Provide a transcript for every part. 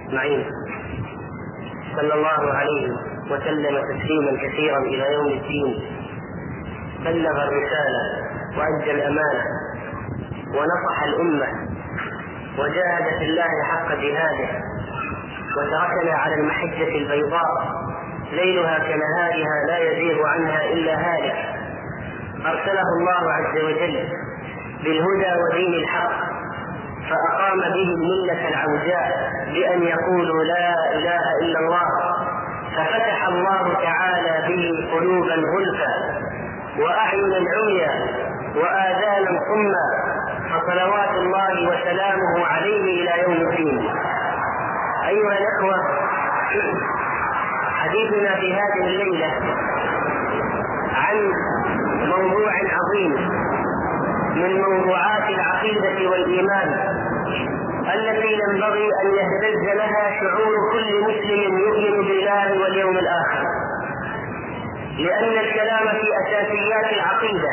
معين صلى الله عليه وسلم تسليما كثيرا إلى يوم الدين، بلغ الرسالة وأدى الأمانة ونصح الأمة وجاهد في الله حق جهاده، وتركنا على المحجة البيضاء ليلها كنهارها لا يزيغ عنها إلا هالك. أرسله الله عز وجل بالهدى ودين الحق، فأقام به الملة العوجاء بأن يقولوا لا إله إلا الله، ففتح الله تعالى به قلوبا غلفا وأعينا عميا وآذانا صما، فصلوات الله وسلامه عليه إلى يوم الدين. أيها الأخوة، حديثنا في هذه الليلة عن موضوع عظيم من موضوعات العقيدة والإيمان التي ينبغي أن يهتز لها شعور كل مسلم يؤمن بالله واليوم الآخر، لأن الكلام في أساسيات العقيدة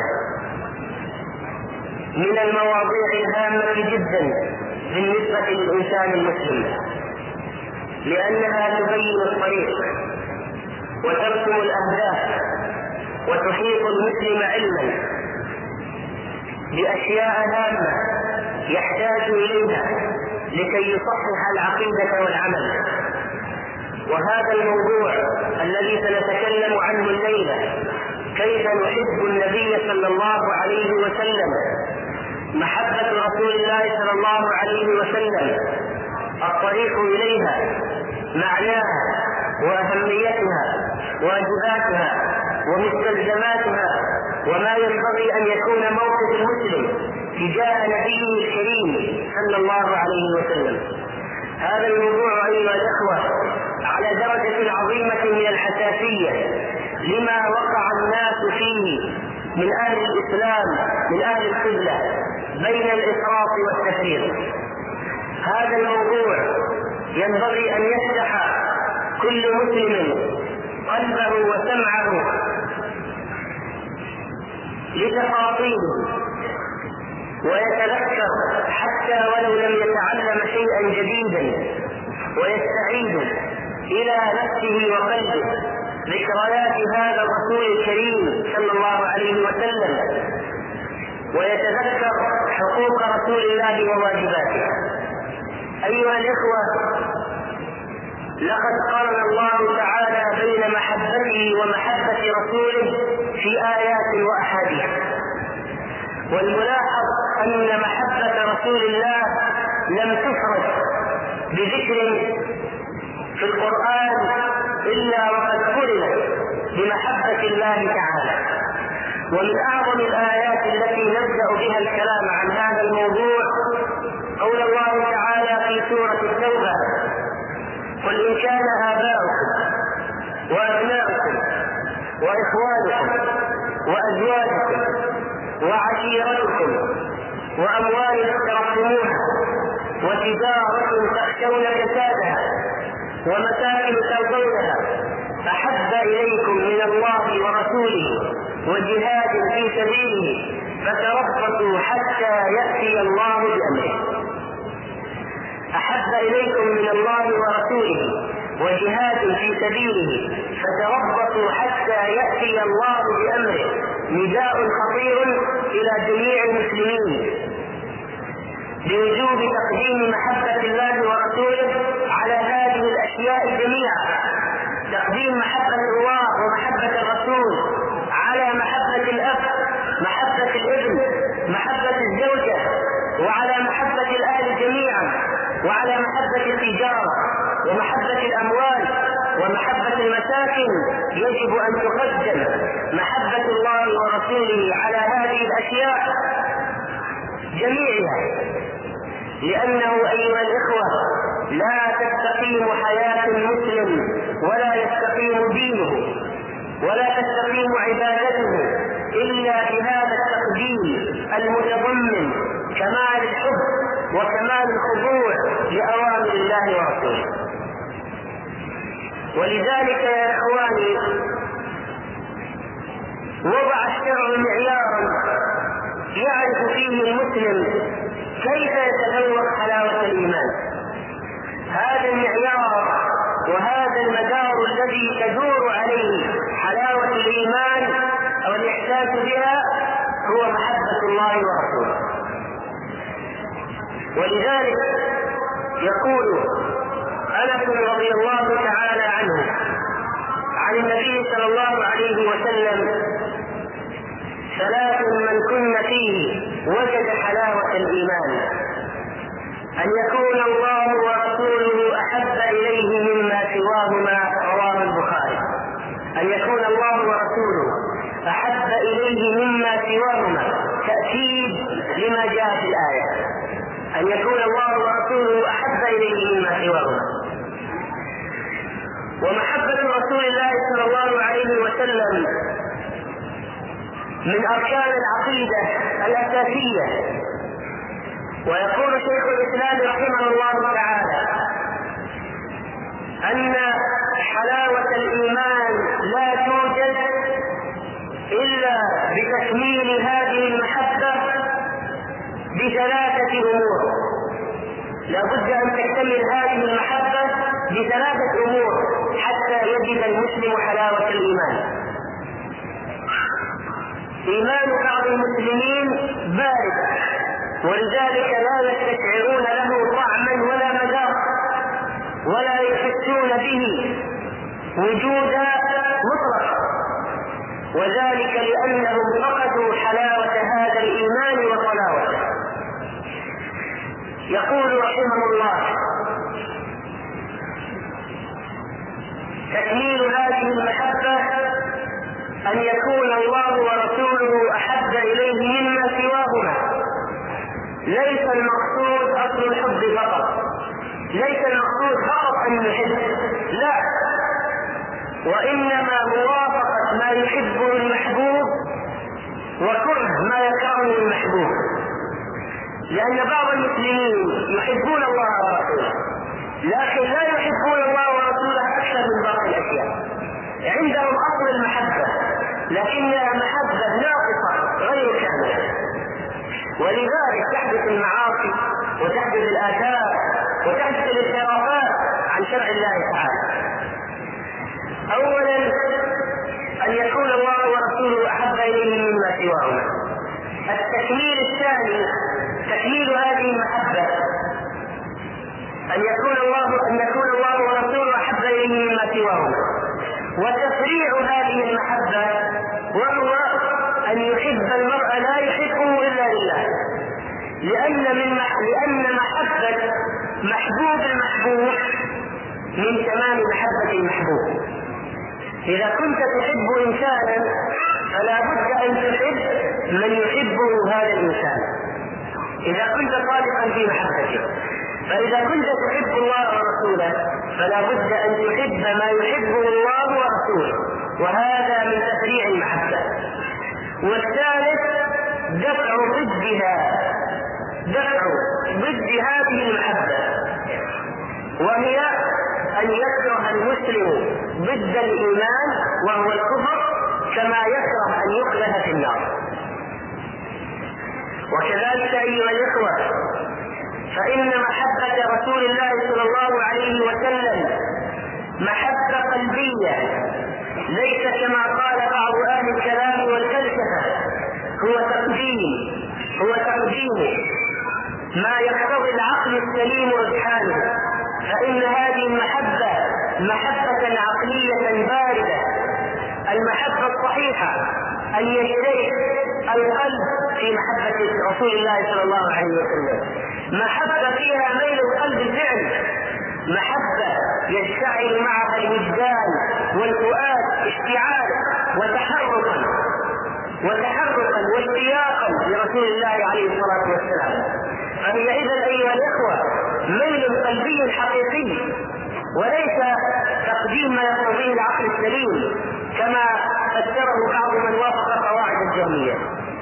من المواضيع الهامة جدا بالنسبة للإنسان المسلم، لأنها تبين الطريق وترسم الأهداف وتحيط المسلم علما بأشياء هامة يحتاج إليها لكي يصحح العقيدة والعمل. وهذا الموضوع الذي سنتكلم عنه الليلة، كيف نحب النبي صلى الله عليه وسلم، محبة رسول الله صلى الله عليه وسلم، الطريق إليها، معناها وأهميتها واجباتها ومستلزماتها، وما ينبغي أن يكون موقف المسلم تجاه نبيه الكريم صلى الله عليه وسلم. هذا الموضوع أيها الأخوة على درجة عظيمة من الحساسية لما وقع الناس فيه من أهل الإسلام من أهل القبلة بين الإفراط والتفريط. هذا الموضوع ينبغي أن يفتح كل مسلم قلبه وسمعه لتفاصيله ويتذكر حتى ولو لم يتعلم شيئا جديدا، ويستعيد إلى نفسه وقلبه ذكريات هذا الرسول الكريم صلى الله عليه وسلم، ويتذكر حقوق رسول الله وواجباته. أيها الإخوة، لقد قرن الله تعالى بين محبته ومحبة رسوله في آيات وأحاديث، والملاحظ أن محبة رسول الله لم تفرد بذكر في القرآن إلا وقد قرنت بمحبة الله تعالى. ومن أعظم الآيات التي نبدأ بها الكلام عن هذا الموضوع قول الله تعالى في سورة التوبة: قل إن كان آباؤكم وأبناؤكم وإخوانكم وأزواجكم وعشيرتكم وأموال اقترفتموها وتجارة تخشون كسادها ومساكن ترضونها أحب إليكم من الله ورسوله وجهاد في سبيله فتربصوا حتى يأتي الله بأمره. أحب إليكم من الله ورسوله وجهاد في سبيله فتربصوا حتى يأتي الله بأمره، نداء خطير إلى جميع المسلمين بوجوب تقديم محبة الله ورسوله على هذه الأشياء جميعا، تقديم محبة الله ومحبة الرسول على محبة الأب، محبة الابن، محبة الزوجة، وعلى محبة الأهل جميعا، وعلى محبة التجارة ومحبة الأموال ومحبة المساكن. يجب أن تقدم محبة الله ورسوله على هذه الأشياء جميعها، لأنه أيها الإخوة لا تستقيم حياة المسلم ولا يستقيم دينه ولا تستقيم عبادته إلا بهذا التقديم المتضمن كمال الحب وكمال الخضوع لأوامر الله ورسوله. ولذلك يا إخواني وضع الشرع معيارا يعرف فيه المسلم كيف يتذوق حلاوة الإيمان. هذا المعيار الله ورسوله. ولذلك يقول أنس رضي الله تعالى عنه عن النبي صلى الله عليه وسلم: ثلاث من كن فيه وجد حلاوة الإيمان: أن يكون الله ورسوله أحب إليه مما سواهما. رواه البخاري. أن يكون الله ورسوله أحب إليه مما سواهما تأكيد لما جاء في الآية، أن يكون الله ورسوله أحب إليه مما سواهما. ومحبة رسول الله صلى الله عليه وسلم من أركان العقيدة الأساسية. ويقول شيخ الإسلام رحمه الله تعالى أن حلاوة الإيمان لا توجد إلا بتكميل هذه المحبة بثلاثة أمور. لا بد أن تكتمل هذه المحبة بثلاثة أمور حتى يجد المسلم حلاوة الإيمان. إيمان بعض المسلمين بارد، ولذلك لا يستشعرون له طعما ولا مذاق، ولا يحسون به وجودا مطلق، وذلك لأنهم فقدوا حلاوة هذا الإيمان وطلاوته. يقول رحمه الله: تكميل هذه المحبة أن يكون الله ورسوله أحب إليه مما سواهما. ليس المقصود أصل الحب فقط، ليس المقصود فقط أن نحب، لا، وإنما موافقة ما يحبه المحبوب وكره ما يكرهه المحبوب. لأن بعض المسلمين يحبون الله ورسوله، لكن لا يحبون الله ورسوله أكثر من باقي الأشياء. عندهم أصل المحبة لكنها محبة ناقصة غير كاملة، ولذلك تحدث المعاصي وتحدث الآثار وتحدث الانحرافات عن شرع الله تعالى. أولا أن يكون الله ورسوله أحب إليه مما سواهما. التكميل الثاني تكميل هذه المحبة أن يكون الله ورسوله أحب إليه مما سواهما، وتفريع هذه المحبة وهو أن يحب المرء لا يحبه إلا لله، لأن محبة محبوب المحبوب من تمام محبة المحبوب. إذا كنت تحب إنسانا فلا بد أن تحب من يحبه هذا الإنسان إذا كنت صادقا في محبته. فإذا كنت تحب الله ورسوله فلا بد أن تحب ما يحبه الله ورسوله، وهذا من تفريع المحبة. والثالث دفع ضد هذه المحبة، وهي أن يكره المسلم ضد الإيمان وهو الكفر كما يكره أن يقذف في النار. وكذلك أيها الإخوة، فإن محبة رسول الله صلى الله عليه وسلم محبة قلبية، ليس كما قال بعض أهل الكلام والفلسفة هو تقديم ما يقتضي العقل السليم رجحانه. فإن هذه المحبة محبة عقلية باردة. المحبة الصحيحة أن يشترك القلب في محبة رسول الله صلى الله عليه وسلم، محبة فيها ميل القلب الفعل، محبة يشتعل معها الوجدان والفؤاد اشتعالا وتحركا واشتياقا لرسول الله عليه الصلاة والسلام. فهي إذن أيها الإخوة ميل قلبي حقيقي، وليس تقديم ما يقتضيه العقل السليم كما فسره بعض من وافق قواعد الجهمية.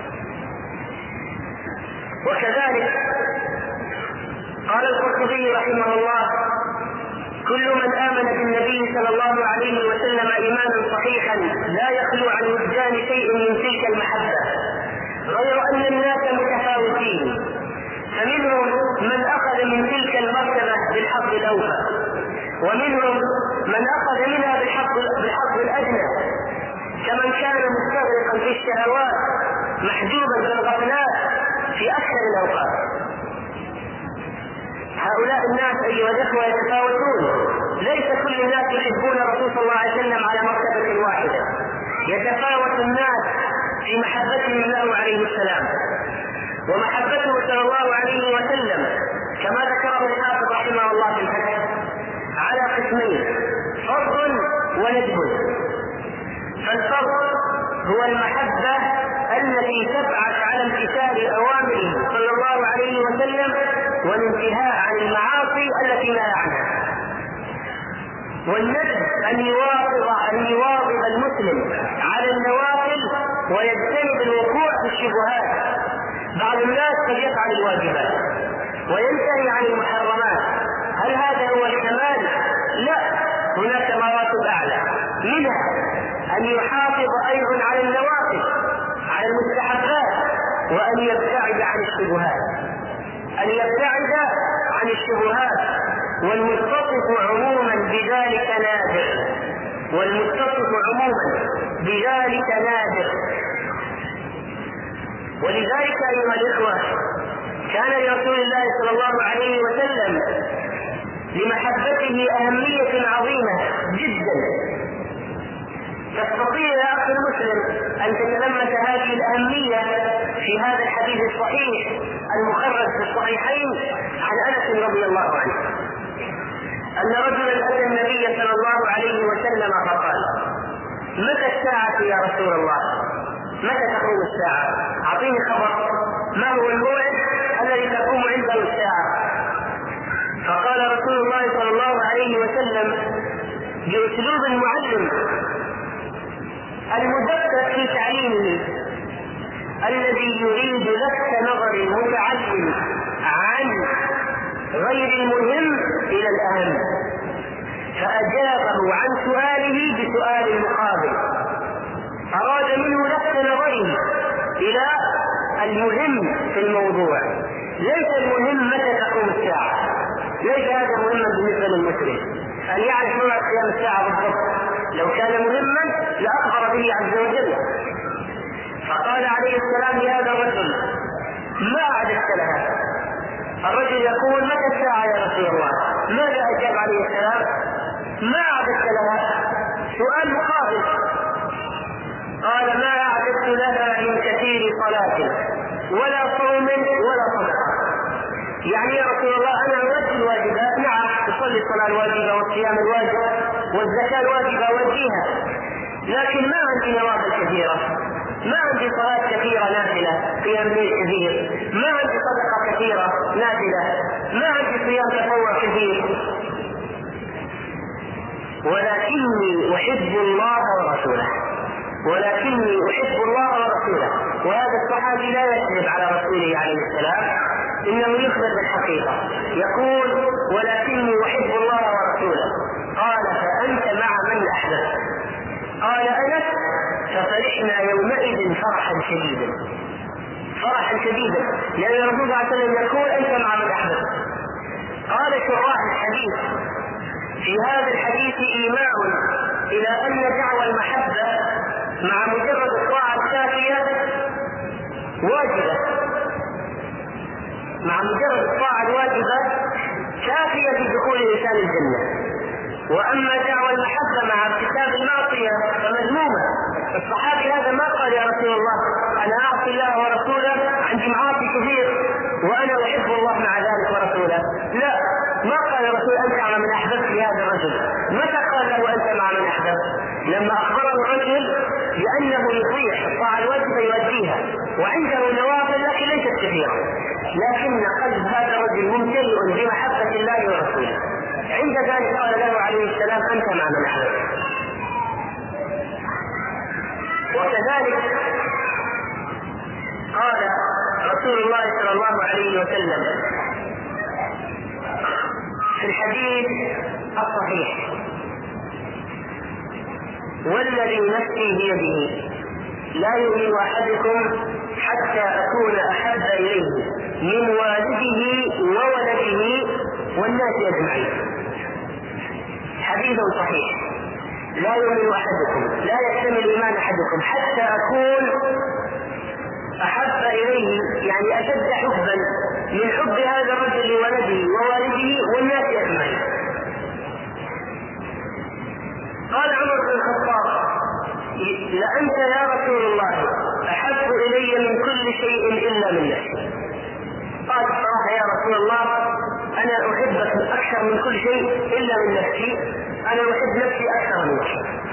وكذلك قال القرطبي رحمه الله: كل من آمن بالنبي صلى الله عليه وسلم إيمانا صحيحا لا يخلو عن وجدان شيء من تلك المحبة، غير أن الناس متفاوتين، فمنهم من أخذ من تلك المرتبة بالحظ الأوفى، ومنهم من أخذ منها بالحظ الأدنى، كمن كان مستغرقا في الشهوات محجوبا بالغفلات في أكثر الأوقات. هؤلاء الناس أيها الأخوة يتفاوتون، ليس كل الناس يحبون الرسول صلى الله عليه وسلم على مرتبة واحدة، يتفاوت الناس في محبتهم له عليه السلام. ومحبته صلى الله عليه وسلم كما ذكره الحافظ رحمه الله في الفتح على قسمين: فضل وندب. فالفضل هو المحبة التي تبعث على امتثال أوامره صلى الله عليه وسلم والانتهاء عن المعاصي التي نهى عنها. والندب أن يواظب المسلم على النوافل ويجتنب الوقوع في الشبهات. بعض الناس قد يفعل الواجبات وينتهي عن المحرمات، هل هذا هو الكمال؟ لا، هناك مراتب أعلى، منها أن يحافظ أيضا على النوافل، على المستحبات، وأن يبتعد عن الشبهات، أن يبتعد عن الشبهات. والمتصف عموما بذلك نادر، والمتصف عموما بذلك نادر. ولذلك أيها الإخوة كان لرسول الله صلى الله عليه وسلم لمحبته أهمية عظيمة جدا. تستطيع يا أخي المسلم أن تتلمس هذه الأهمية في هذا الحديث الصحيح المخرج في الصحيحين عن أنس رضي الله عنه أن رجلا أتى النبي صلى الله عليه وسلم فقال: متى الساعة يا رسول الله؟ متى تقوم الساعة؟ أعطيني خبر، ما هو الموعد الذي تقوم عنده الساعة؟ فقال رسول الله صلى الله عليه وسلم بأسلوب المعلم المدقق في تعليمه الذي يريد لفت نظر المتعلم عن غير المهم إلى الأهم، فأجابه عن سؤاله بسؤال مقابل، أراد منه لفت نظره إلى المهم في الموضوع. ليس المهم متى تقوم الساعة، ليس هذا مهما بالنسبة للمسلم أن يعرف موعد قيام الساعة بالضبط، لو كان مهما لأخبر به عز وجل. فقال عليه السلام لهذا الرجل: ما أعددت لها؟ الرجل يقول: متى الساعة يا رسول الله؟ ماذا أجاب عليه السلام؟ ما أعددت لها؟ سؤال مقابل. قال: ما أعددت لها من كثير صلاة ولا صوم ولا صدقة. يعني يا رسول الله أنا أؤدي الواجبات، نعم تصلي الصلاة الواجبة والصيام الواجب والزكاة الواجبة أؤديها، لكن ما عندي نوافل كثيرة، ما عندي صلاة كثيرة نافلة، قيام ليل كثير، ما عندي صدقة كثيرة نافلة، ما عندي صيام تطوع كثير، ولكني أحب الله ورسوله، ولكني أحب الله ورسوله. وهذا الصحابي لا يكذب على رسوله عليه السلام، إنه يخبر بالحقيقة، يقول: ولكني أحب الله ورسوله. قال: فأنت مع من أحببت. قال أنس: ففرحنا يومئذ فرحا شديدا، فرحا شديدا، لأن الرسول صلى الله عليه وسلم يقول: أنت مع من أحببت. قال شراح الحديث: في هذا الحديث إيماء إلى أن دعوى المحبة مع مجرد الطاعة الكافية واجبة، مع مجرد الطاعة الواجبة كافية في دخول الإنسان الجنة. وأما دعوى المحبة مع ارتكاب المعصية فمذمومة. الصحابي هذا ما قال: يا رسول الله أنا أعصي الله ورسوله، عندي معاصي كثير وأنا أحب الله مع ذلك ورسوله. لا، ما قال الرسول: أنت مع من أحببت لهذا الرجل. متى قال له أنت مع من أحببت؟ لما أخبره الرجل بأنه يطيع الطاعة الواجبة يؤديها وعنده نوافل لكن ليست كثيرة، لكن قلب هذا الرجل ممتلئ بمحبة الله ورسوله. عند ذلك قال له عليه السلام: أنت مع من أحببت. وكذلك قال رسول الله صلى الله عليه وسلم في الحديث الصحيح: والذي نفسي بيده لا يؤمن أحدكم حتى أكون أحب إليه من والده وولده والناس أجمعين. حديث صحيح: لا يؤمن أحدكم، لا يكتمل إيمان أحدكم حتى أكون أحب إليه يعني أشد حبا من حب هذا الرجل لولده ووالده والناس أجمعين. قال عمر بن الخطاب: لأنت يا رسول الله أحب إلي من كل شيء إلا من نفسي. قال: صراحة يا رسول الله أنا أحبك أكثر من كل شيء إلا من نفسي، أنا أحب نفسي أكثر منك.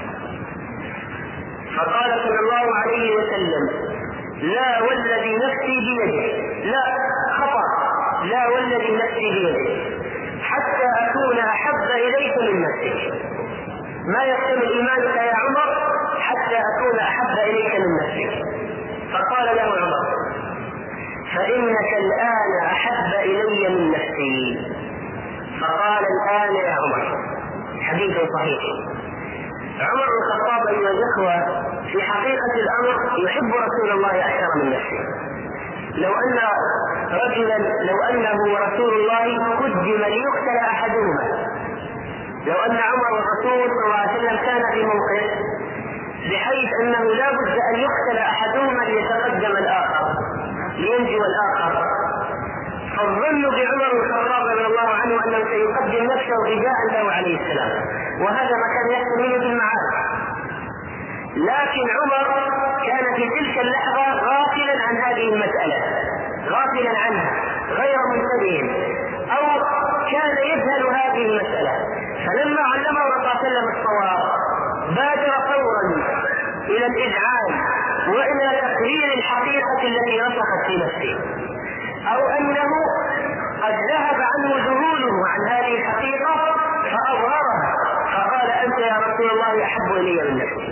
فقال صلى الله عليه وسلم: لا والذي نفسي بيده، لا خطأ، لا والذي نفسي بيده، حتى أكون أحب إليك من نفسك. ما يكتمل إيمانك يا عمر حتى أكون أحب إليك من نفسك. فقال له عمر: فإنك الآن أحب إلي من نفسي. فقال: الآن يا عمر. حديث صحيح. عمر بن الخطاب أيها الإخوة في حقيقة الأمر يحب رسول الله أكثر من نفسه. لو أن رجلا لو أنه ورسول الله قدم ليقتل أحدهما، لو أن عمر والرسول صلى الله عليه وسلم كان في موقف بحيث أنه لا بد أن يقتل أحدهما ليتقدم الآخر لينجو الآخر، فالظن بعمر بن الخطاب رضي الله عنه أنه سيقدم نفسه فداء له عليه السلام، وهذا ما كان يحصل منه في المعارك. لكن عمر كان في تلك اللحظة غافلا عن هذه المسألة، غافلا عنها غير منتبه، أو كان يجهل هذه المسألة. فلما علمه صلى الله عليه وسلم الصواب بادر فورا إلى الإذعان وإلى تقرير الحقيقة التي رسخت في نفسه، أو أنه قد ذهب عنه ذهوله عن هذه الحقيقة فأظهرها، فقال: أنت يا رسول الله أحب إلي من نفسي.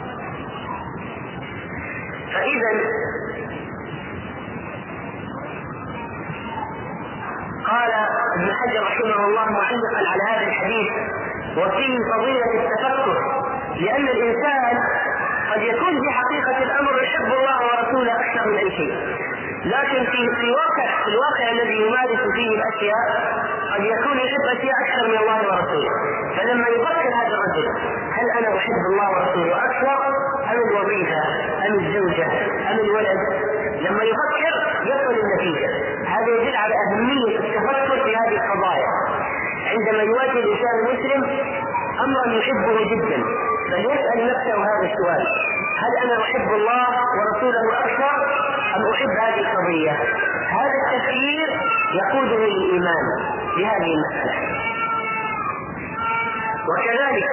فإذا قال ابن حجر رحمه الله معلقا على هذا الحديث: وفيه فضيلة التفكر، لأن الإنسان قد يكون في حقيقة الأمر يحب الله ورسوله أكثر من أي شيء، لكن في الواقع الذي يمارس فيه الأشياء قد يكون يحب أشياء أكثر من الله ورسوله. فلما يفكر هذا الرجل: هل أنا أحب الله ورسوله أكثر أم الوظيفة أم الزوجة أم الولد؟ لما يفكر يصل النتيجة. هذا يدل على أهمية التفكر في هذه القضايا. عندما يواجه الإنسان المسلم أمرا يحبه جدا فليسأل نفسه هذا السؤال: هل أنا أحب الله ورسوله أكثر أم أحب هذه القضية؟ هذا التفكير يقوده للإيمان بهذه المسألة. وكذلك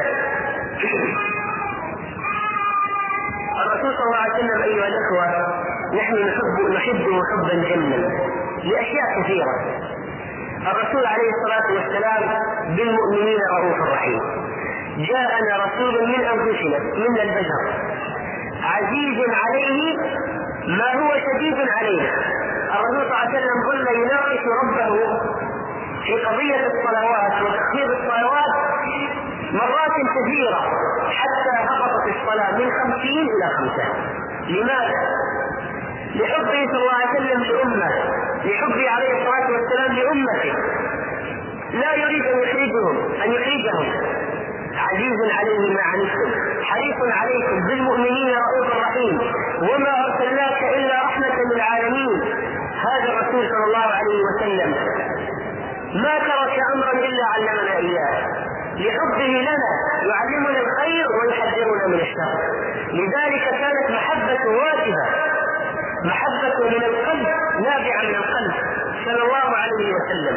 الرسول صلى الله عليه وسلم أيها الأخوة نحن نحبه حبا جما لأشياء كثيرة. الرسول عليه الصلاة والسلام بالمؤمنين رؤوف رحيم. جاءنا رسول من أنفسنا من البشر عزيز عليه ما هو شديد عليه. الرسول صلى الله عليه وسلم ظل يناقش ربه في قضية الصلوات وتخفيض الصلوات مرات كثيرة حتى هبطت الصلاة من 50 إلى 5. لماذا؟ لحبه صلى الله عليه وسلم لأمة، لحبه عليه الصلاة والسلام لأمته، لا يريد أن يخرجهم. عزيز عليه ما عنتم حريص عليكم بالمؤمنين رؤوف رحيم وما أرسلناك إلا رحمة للعالمين. هذا الرسول صلى الله عليه وسلم ما ترك أمرا إلا علمنا إياه، لحبه لنا يعلمنا الخير ويحذرنا من الشر. لذلك كانت محبة واجبة، محبة من القلب نابعة من القلب صلى الله عليه وسلم.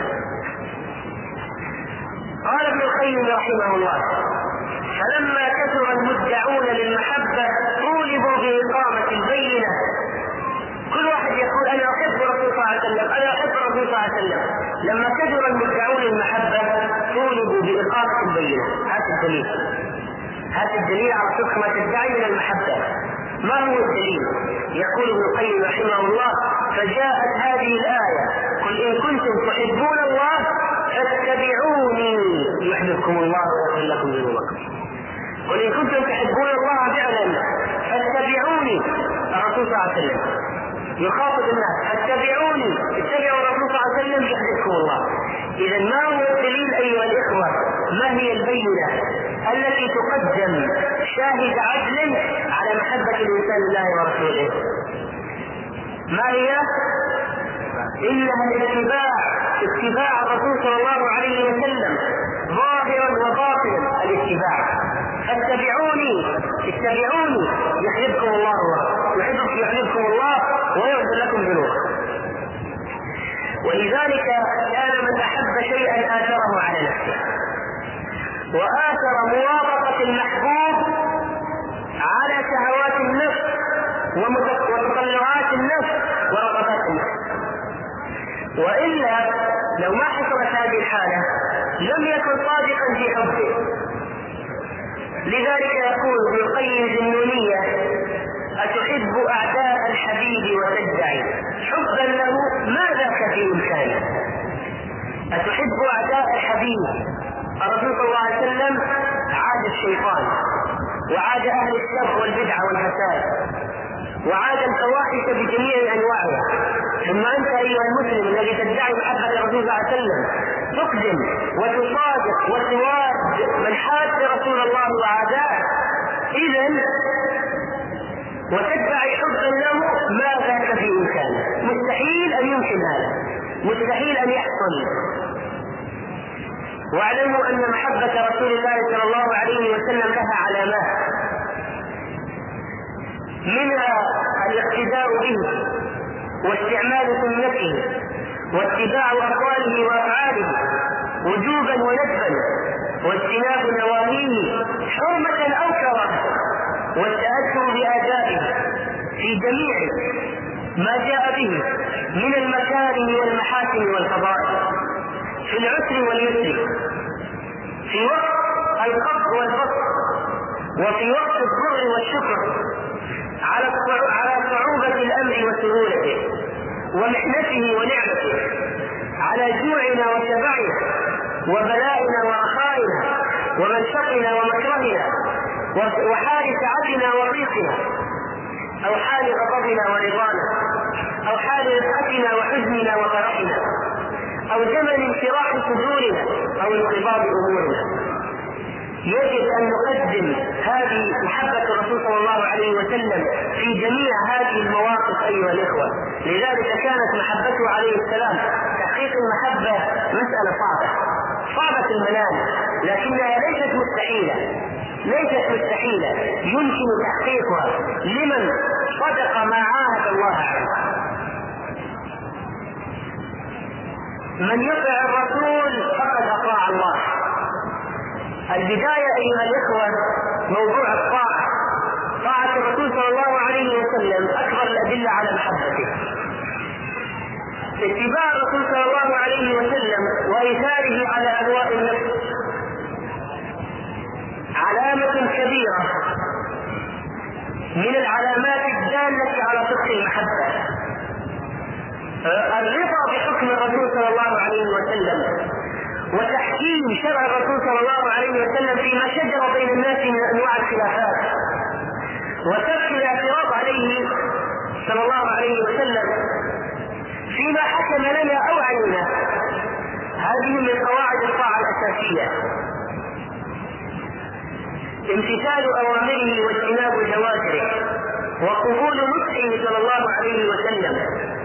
قال ابن القيم رحمه الله: فلما كثر المدعون للمحبة طولبوا بإقامة البينة. كل واحد يقول أنا أحب الرسول صلى الله عليه وسلم، أنا أحب الرسول صلى الله عليه وسلم. لما كثر المدعون للمحبة طولبوا بإقامة البينة. هذا الدليل على صدق ما تدعي من المحبة. ما هو الدليل؟ يقول ابن القيم رحمه الله: فجاءت هذه الآية: قل إن كنتم تحبون الله فاتبعوني يحببكم الله ويغفر لكم ذنوبكم. قل إن كنتم تحبون الله فعلا فاتبعوني. الرسول صلى الله عليه وسلم يخاطب الناس: اتبعوني، اتبعوا الرسول صلى الله عليه وسلم يحببكم الله. إذا ما هو الدليل أيها الإخوة؟ ما هي البينة التي تقدم شاهد عدل على محبة الإنسان لله ورسوله؟ ما هي؟ إنها اتباع الرسول صلى الله عليه وسلم ظاهرا وباطنا الاتباع. اتبعوني يحببكم الله ويغفر لكم ذنوبكم. ولذلك كان من أحب شيئا آثره على نفسه، وآثر موافقة المحبوب على شهوات النفس ومتطلعات النفس ورغبات النفس. وإلا لو ما حصلت هذه الحالة لم يكن صادقا في حبه. لذلك يقول ابن القيم في النونية: أتحب أعداء الحبيب وتدعي حبا له ما ذاك في إمكانه. أتحب أعداء الحبيب. الرسول صلى الله عليه وسلم عاد الشيطان، وعاد أهل الشر والبدع والفساد، وعاد الفواحش بجميع أنواعها. ثم أنت أيها المسلم الذي تدعي محبة الرسول صلى الله عليه وسلم تقدم وتصادق وتواد من حاد رسول الله وعاداه، إذن وتدعي حبا له ما ذاك في إمكانه. مستحيل أن يمكن هذا، مستحيل أن يحصل. واعلموا أن محبة رسول الله صلى الله عليه وسلم لها علامات، منها الاقتداء به واستعمال سنته واتباع أقواله وأفعاله وجوبا وندبا واجتناب نواهيه حرمة أو كراهة، والتأثر بآدابه في جميع ما جاء به من المكارم والمحاسن والفضائل، في العسر واليسر، في وقت القبض والبسط، وفي وقت الضر والشكر، على صعوبة الأمر وسهولته ومحنته ونعمته، على جوعنا وشبعنا وبلائنا ورخائنا ومنشطنا ومكرهنا وحال سعتنا وضيقنا، أو حال غضبنا ورضانا، أو حال رفعتنا وحزننا وفرحنا، أو زمن انشراح صدورنا أو انقباض أمورنا. يجب أن نقدم هذه محبة الرسول صلى الله عليه وسلم في جميع هذه المواقف أيها الإخوة. لذلك كانت محبته عليه السلام، تحقيق المحبة مسألة صعبة المنال، لكنها ليست مستحيلة، يمكن تحقيقها لمن صدق ما عاهد الله عليه. من يطع الرسول فقد أطاع الله. البداية أيها الإخوة موضوع الطاعة. طاعة الرسول صلى الله عليه وسلم أكبر الأدلة على محبته. اتباع الرسول صلى الله عليه وسلم وإيثاره على أهواء النفس علامة كبيرة من العلامات الدالة على صدق المحبة. الرضا بحكم الرسول صلى الله عليه وسلم وتحكيم شرع الرسول صلى الله عليه وسلم فيما شجر بين الناس من انواع الخلافات، وترك الاعتراض عليه صلى الله عليه وسلم فيما حكم لنا او علينا. هذه من قواعد الطاعه الاساسيه. امتثال اوامره واجتناب زواجره وقبول نصحه صلى الله عليه وسلم.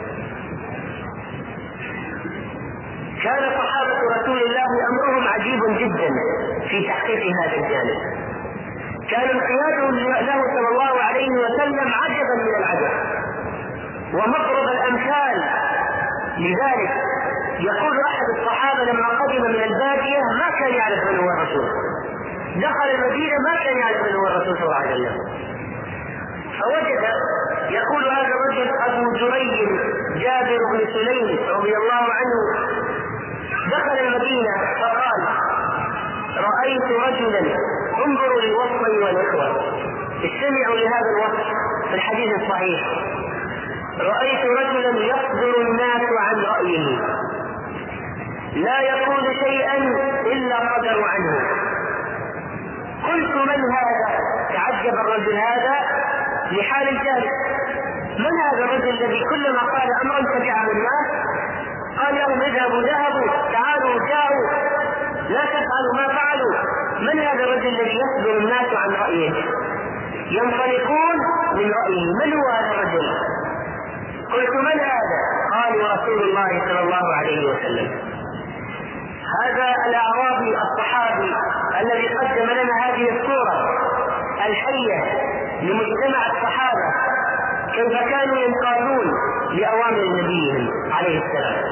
كان صحابة رسول الله أمرهم عجيب جدا في تحقيق هذا الجانب. كان انقيادهم له صلى الله عليه وسلم عجبا من العجب ومضرب الأمثال. لذلك يقول أحد الصحابة لما قدم من البادية ما كان يعرف من هو الرسول، دخل المدينة ما كان يعرف من هو الرسول صلى الله عليه وسلم، فوجد يقول هذا الرجل أبو جريج جابر بن سليم رضي الله عنه دخل المدينة فقال: رأيت رجلا، انظروا للوصف والإخوة، استمعوا لهذا الوصف في الحديث الصحيح: رأيت رجلا يصدر الناس عن رأيه لا يقول شيئا إلا قدروا عنه. قلت: من هذا؟ تعجب الرجل هذا لحال الجالس. من هذا الرجل الذي كلما قال أمرا تبعه الناس؟ قال لهم: اذهبوا ذهبوا، تعالوا جاءوا، لا تفعلوا ما فعلوا. من هذا الرجل الذي يصدر الناس عن رأيه، ينطلقون من رأيه؟ من هو هذا الرجل؟ قلت من هذا؟ قالوا رسول الله صلى الله عليه وسلم. هذا الأعرابي الصحابي الذي قدم لنا هذه الصورة الحية لمجتمع الصحابة كيف كانوا ينقادون لأوامر نبيهم عليه السلام.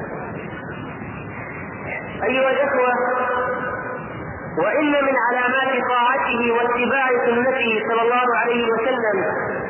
أيها الأخوة، وإن من علامات طاعته واتباع سنته صلى الله عليه وسلم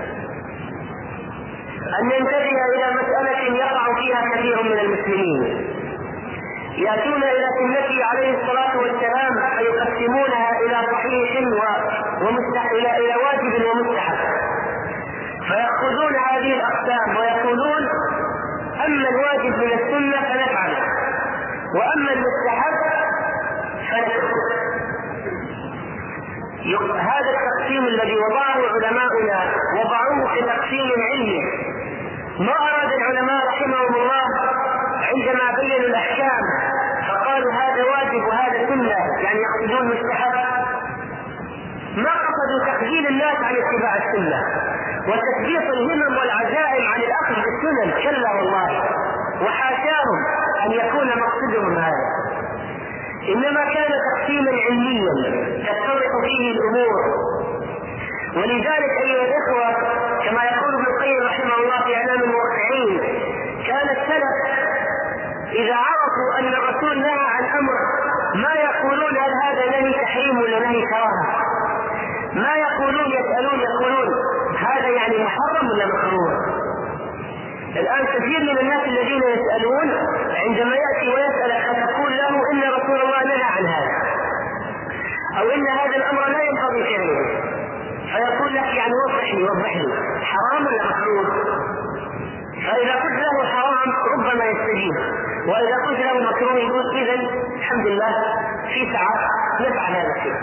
أن ننتبه إلى مسألة يقع فيها كثير من المسلمين، يأتون إلى سنته عليه الصلاة والسلام فيقسمونها إلى صحيح إلى واجب ومستحب، فيأخذون هذه الأقسام ويقولون أما الواجب من السنة فنفعله، وأما المستحب فنتركه. هذا التقسيم الذي وضعه علماؤنا وضعوه كتقسيم علمي، ما أراد العلماء رحمهم الله عندما بينوا الأحكام فقالوا هذا واجب وهذا سنة يعني يقصدون مستحب، ما قصدوا تخجيل الناس عن اتباع السنة وتثبيط الهمم والعزائم عن الأخذ بالسنن، كلا والله، وحاشاهم أن يكون مقصدهم هذا، إنما كان تقسيما علميا تتضح فيه الأمور. ولذلك أيها الإخوة كما يقول ابن القيم رحمه الله في إعلام الموقعين، كان السلف إذا عرفوا أن الرسول نهى عن أمر ما يقولون هل هذا نهي تحريم ولا نهي كراهة، ما يقولون يسألون يقولون هذا يعني محرم ولا مكروه. الآن كثير من الناس الذين يسألون عندما يأتي ويسألك فتقول له إن رسول الله نهى عن هذا أو إن هذا الأمر لا ينبغي فعله، فيقول لك يعني وضح لي حرام ولا مكروه. فإذا قلت له حرام ربما يستجيب، وإذا قلت له مكروه يقول إذن الحمد لله في ساعات نفعل هذا الشيء.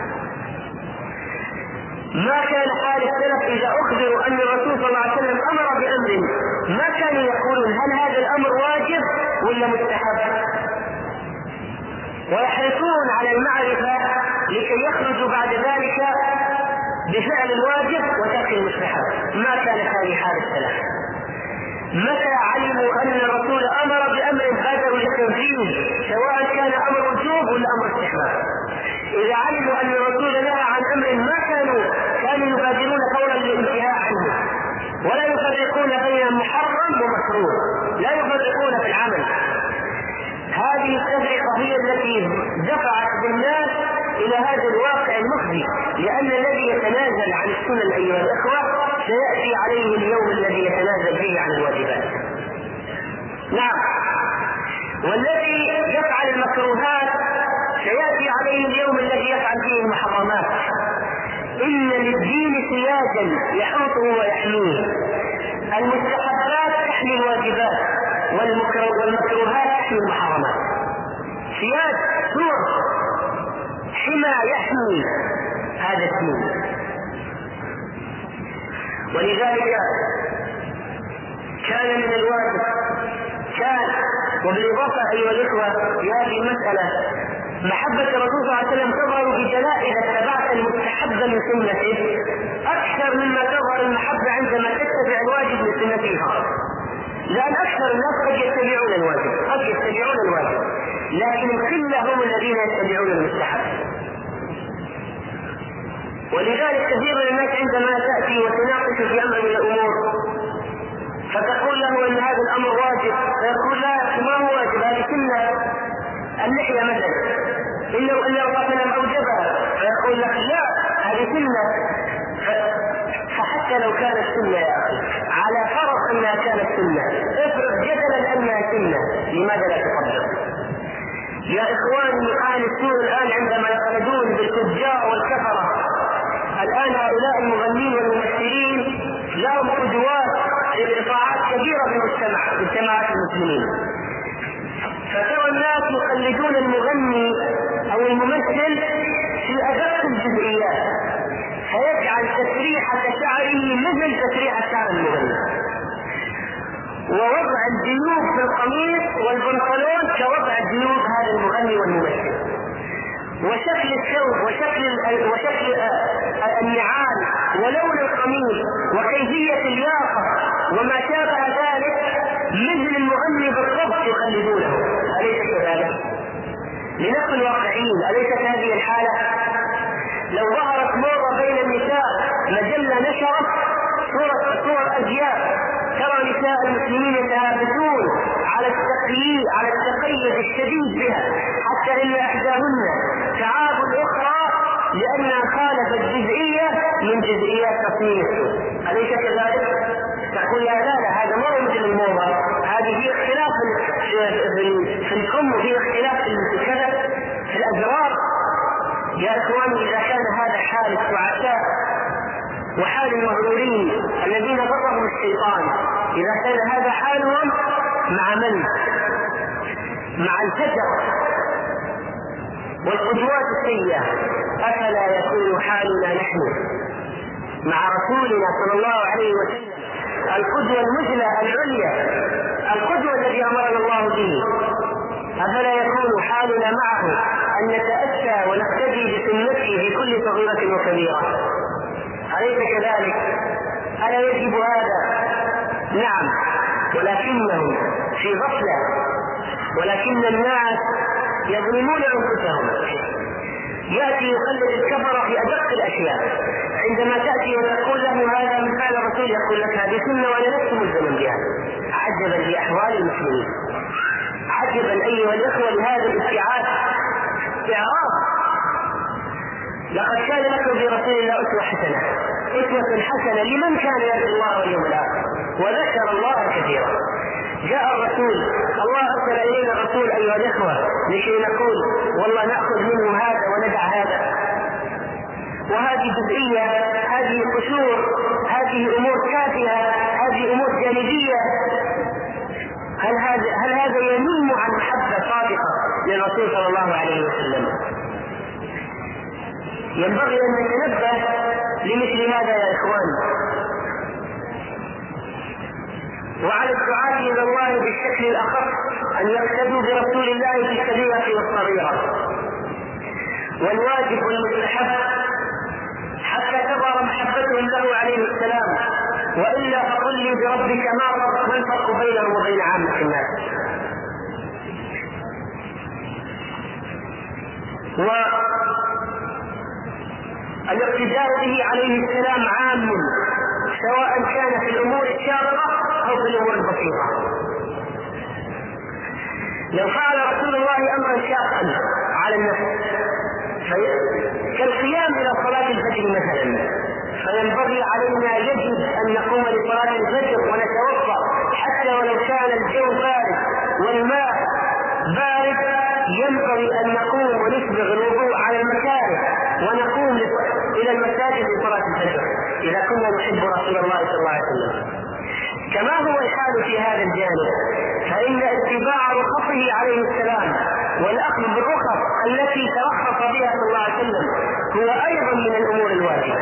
ما كان حال السلف إذا أخبروا أن الرسول صلى الله عليه وسلم أمر بأمر ما كانوا يقولون هل هذا الأمر واجب ولا مستحب، ويحرصون على المعرفة لكي يخرجوا بعد ذلك بفعل الواجب وترك المستحب. ما كان هذه حال السلف. متى علموا أن الرسول أمر بأمر بادروا للتنفيذ سواء كان أمر وجوب ولا أمر استحباب. إذا علموا أن الرسول نهى عن أمر ما كانوا يبادرون فورا للانتهاء عنه، ولا يفرقون بين محرم ومكروه، لا يفرقون في العمل. هذه التفرقة هي التي دفعت بالناس إلى هذا الواقع المخزي، لأن الذي يتنازل عن السنن أيها الأخوة سيأتي عليه اليوم الذي يتنازل فيه عن الواجبات. نعم، والذي يفعل المكروهات سيأتي عليه اليوم الذي يفعل فيه المحرمات. إن للدين سياجا يحوطه ويحميه، المستحبات تحمي الواجبات والمكروهات تحمي المحرمات. سياج سور حمى يحمي هذا الدين. ولذلك كان من الواجب وبالإضافة أيها الإخوة في هذه المسألة محبة الرسول صلى الله عليه وسلم تظهر بجلاء إذا اتبعت المستحب من سنته أكثر مما تظهر المحبة عندما تتبع الواجب من سنته فقط، لأن أكثر الناس قد يتبعون الواجب لكن القلة هم الذين يتبعون المستحب. ولذلك كثير من الناس عندما تأتي وتناقش في أمر من الأمور فتقول له أن هذا الأمر واجب، فيقول لا ما هو واجب، هذه سنة. اللحية مثلا إن الله صلى الله عليه وسلم أوجبها، فيقول لك لا هذه سنة. فحتى لو كانت سنة يا أخي على فرض أنها كانت سنة، افرض جدلا أنها سنة، لماذا لا تطبق؟ يا إخواني أهل السوء الآن عندما يقلدون بالتجار والكفرة، الآن هؤلاء المغنين والممثلين لهم قدوات في قطاعات كبيرة في مجتمعات المسلمين، فترى الناس يقلدون المغني أو الممثل في أدق الجزئيات، فيجعل تسريحة شعره مثل تسريحة شعر المغني، ووضع الجيوب في القميص والبنطلون كوضع الجيوب هذا المغني والممثل، وشكل الثوب وشكل النعال ولون القميص وكيفية الياقة وما شابه ذلك يقلدونه، أليس كذلك؟ لنكن واقعيين، أليست هذه الحالة؟ لو ظهرت موضة بين النساء، مجلة نشرت صور أزياء، ترى نساء المسلمين يتهافتون على التقيد الشديد بها، حتى إن إحداهن تعاب الأخرى لأنها خالفت جزئية من جزئيات تصميم السوق، أليس كذلك؟ تقول لا هذا ما هو مثل الموضة، هذه في اختلاف في الكم وفي اختلاف في كذا في الأزرار. يا إخواني، إذا كان هذا حال السعساء وحال المغرورين الذين غرهم الشيطان، إذا كان هذا حالهم مع من؟ مع الفجر والقدوات السيئة، أفلا يكون حالنا نحن مع رسولنا صلى الله عليه وسلم القدوة المثلى العليا، القدوة الذي أمرنا الله به؟ أفلا يكون حالنا معه أن نتأسى ونقتدي بسنته في كل صغيرة وكبيرة؟ أليس كذلك؟ ألا يجب هذا؟ نعم، ولكنهم في غفلة، ولكن الناس يظلمون أنفسهم. يأتي يقلد الكفر في أدق الأشياء، عندما تأتي وتقول له هذا من فعل الرسول يقول لك هذه سنة ولا نفس ملزم بها. عجبا لأحوال المسلمين، عجبا أيها الإخوة لهذا الابتعاث، استعراض. لقد كان لكم في رسول الله أسوة حسنة لمن كان يرجو الله واليوم الآخر وذكر الله كثيرا. جاء الرسول، الله أرسل إلينا الرسول أيها الإخوة لكي نقول والله نأخذ منه هذا وندع هذا، وهذه جزئية، هذه قشور، هذه أمور تافهة، هذه أمور جانبية. هل هذا ينم عن محبة صادقة للرسول صلى الله عليه وسلم؟ ينبغي أن نتنبه لمثل هذا يا إخوان، وعلى الدعاة إلى الله بالشكل الأخص أن يقتدوا برسول الله في الكبيرة والصغيرة، والواجب والمستحب حتى تظهر محبتهم له عليه السلام، وإلا فقل لي بربك ما الفرق بينهم وبين عامة الناس؟ والاقتداء به عليه السلام عام، سواء كان في الأمور الشاقة أو في الأمور البسيطة. لو فعل رسول الله أمرا شاقا على النفس كالقيام إلى صلاة الفجر مثلا، فينبغي علينا يجب أن نقوم لصلاة الفجر ونتوضأ حتى ولو كان الجو بارد والماء بارد، ينبغي أن نقوم ونسبغ الوضوء على المكاره ونقوم إلى المساجد لصلاة الفجر إذا كنا نحب رسول الله صلى الله عليه وسلم. كما هو الحال في هذا الجانب، فإن اتباع رخصه عليه السلام والأخذ بالرخص التي ترخص بها صلى الله عليه وسلم هو أيضا من الأمور الواجبة.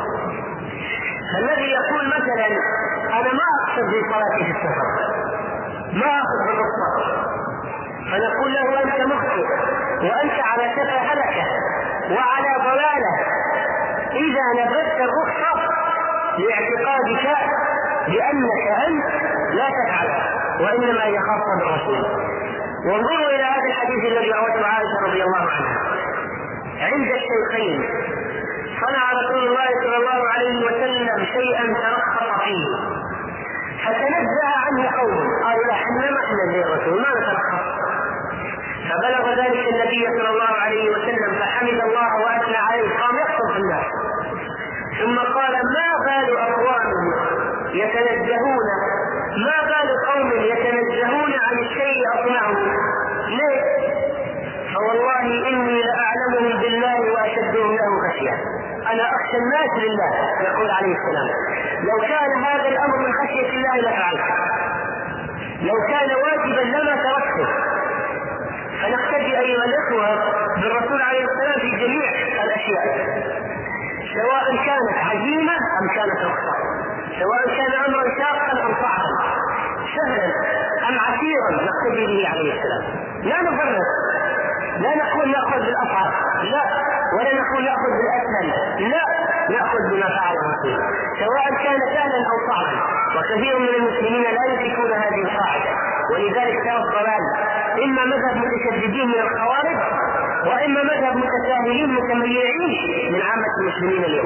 الذي يقول مثلا أنا ما أقصد بصلاتي في السفر، ما أخذ بالرخصة، فنقول له أنت مخطئ وأنت على شفا هلكة وعلى ضلالة إذا نبذت الرخصة لاعتقادك بأنك أنت لا تفعل، وإنما هي خاصة بالرسول. وانظروا إلى هذا الحديث الذي روته عائشة رضي الله عنها عند الشيخين، صنع رسول الله صلى الله عليه وسلم شيئا ترخص فيه فتنزه عنه قوم، قالوا لا احنا ما احنا زي الرسول ما نترخص، فبلغ ذلك النبي صلى الله عليه وسلم فحمد الله وأثنى عليه، قام يخطب في الناس، ثم قال ما بال أقوام يتنزهون، ما بال قوم يتنزهون عن الشيء أصنعه، ليه؟ فوالله إني لأعلمهم بالله وأشدهم له خشية، أنا أخشى الناس لله، يقول عليه السلام. لو كان هذا الأمر من خشية الله لفعلته، لو كان واجبا لما تركته. فنقتدي أيها الإخوة بالرسول عليه السلام في جميع الأشياء، سواء كانت عزيمة أم كانت رخصة، سواء كان أمرا شاقا أم صعبا، سهلا أم عسيرا، نقتدي به عليه السلام. لا نفرق، لا نقول نأخذ بالأصعب، لا، ولا نقول نأخذ بالأسهل، لا، نأخذ بما فعل الرسول سواء كان سهلا أو صعبا. وكثير من المسلمين لا يدركون هذه القاعدة، ولذلك ترى الضلال إما مذهب متشددين من الخوارج، وإما مذهب متساهلين متميعين من عامة المسلمين اليوم.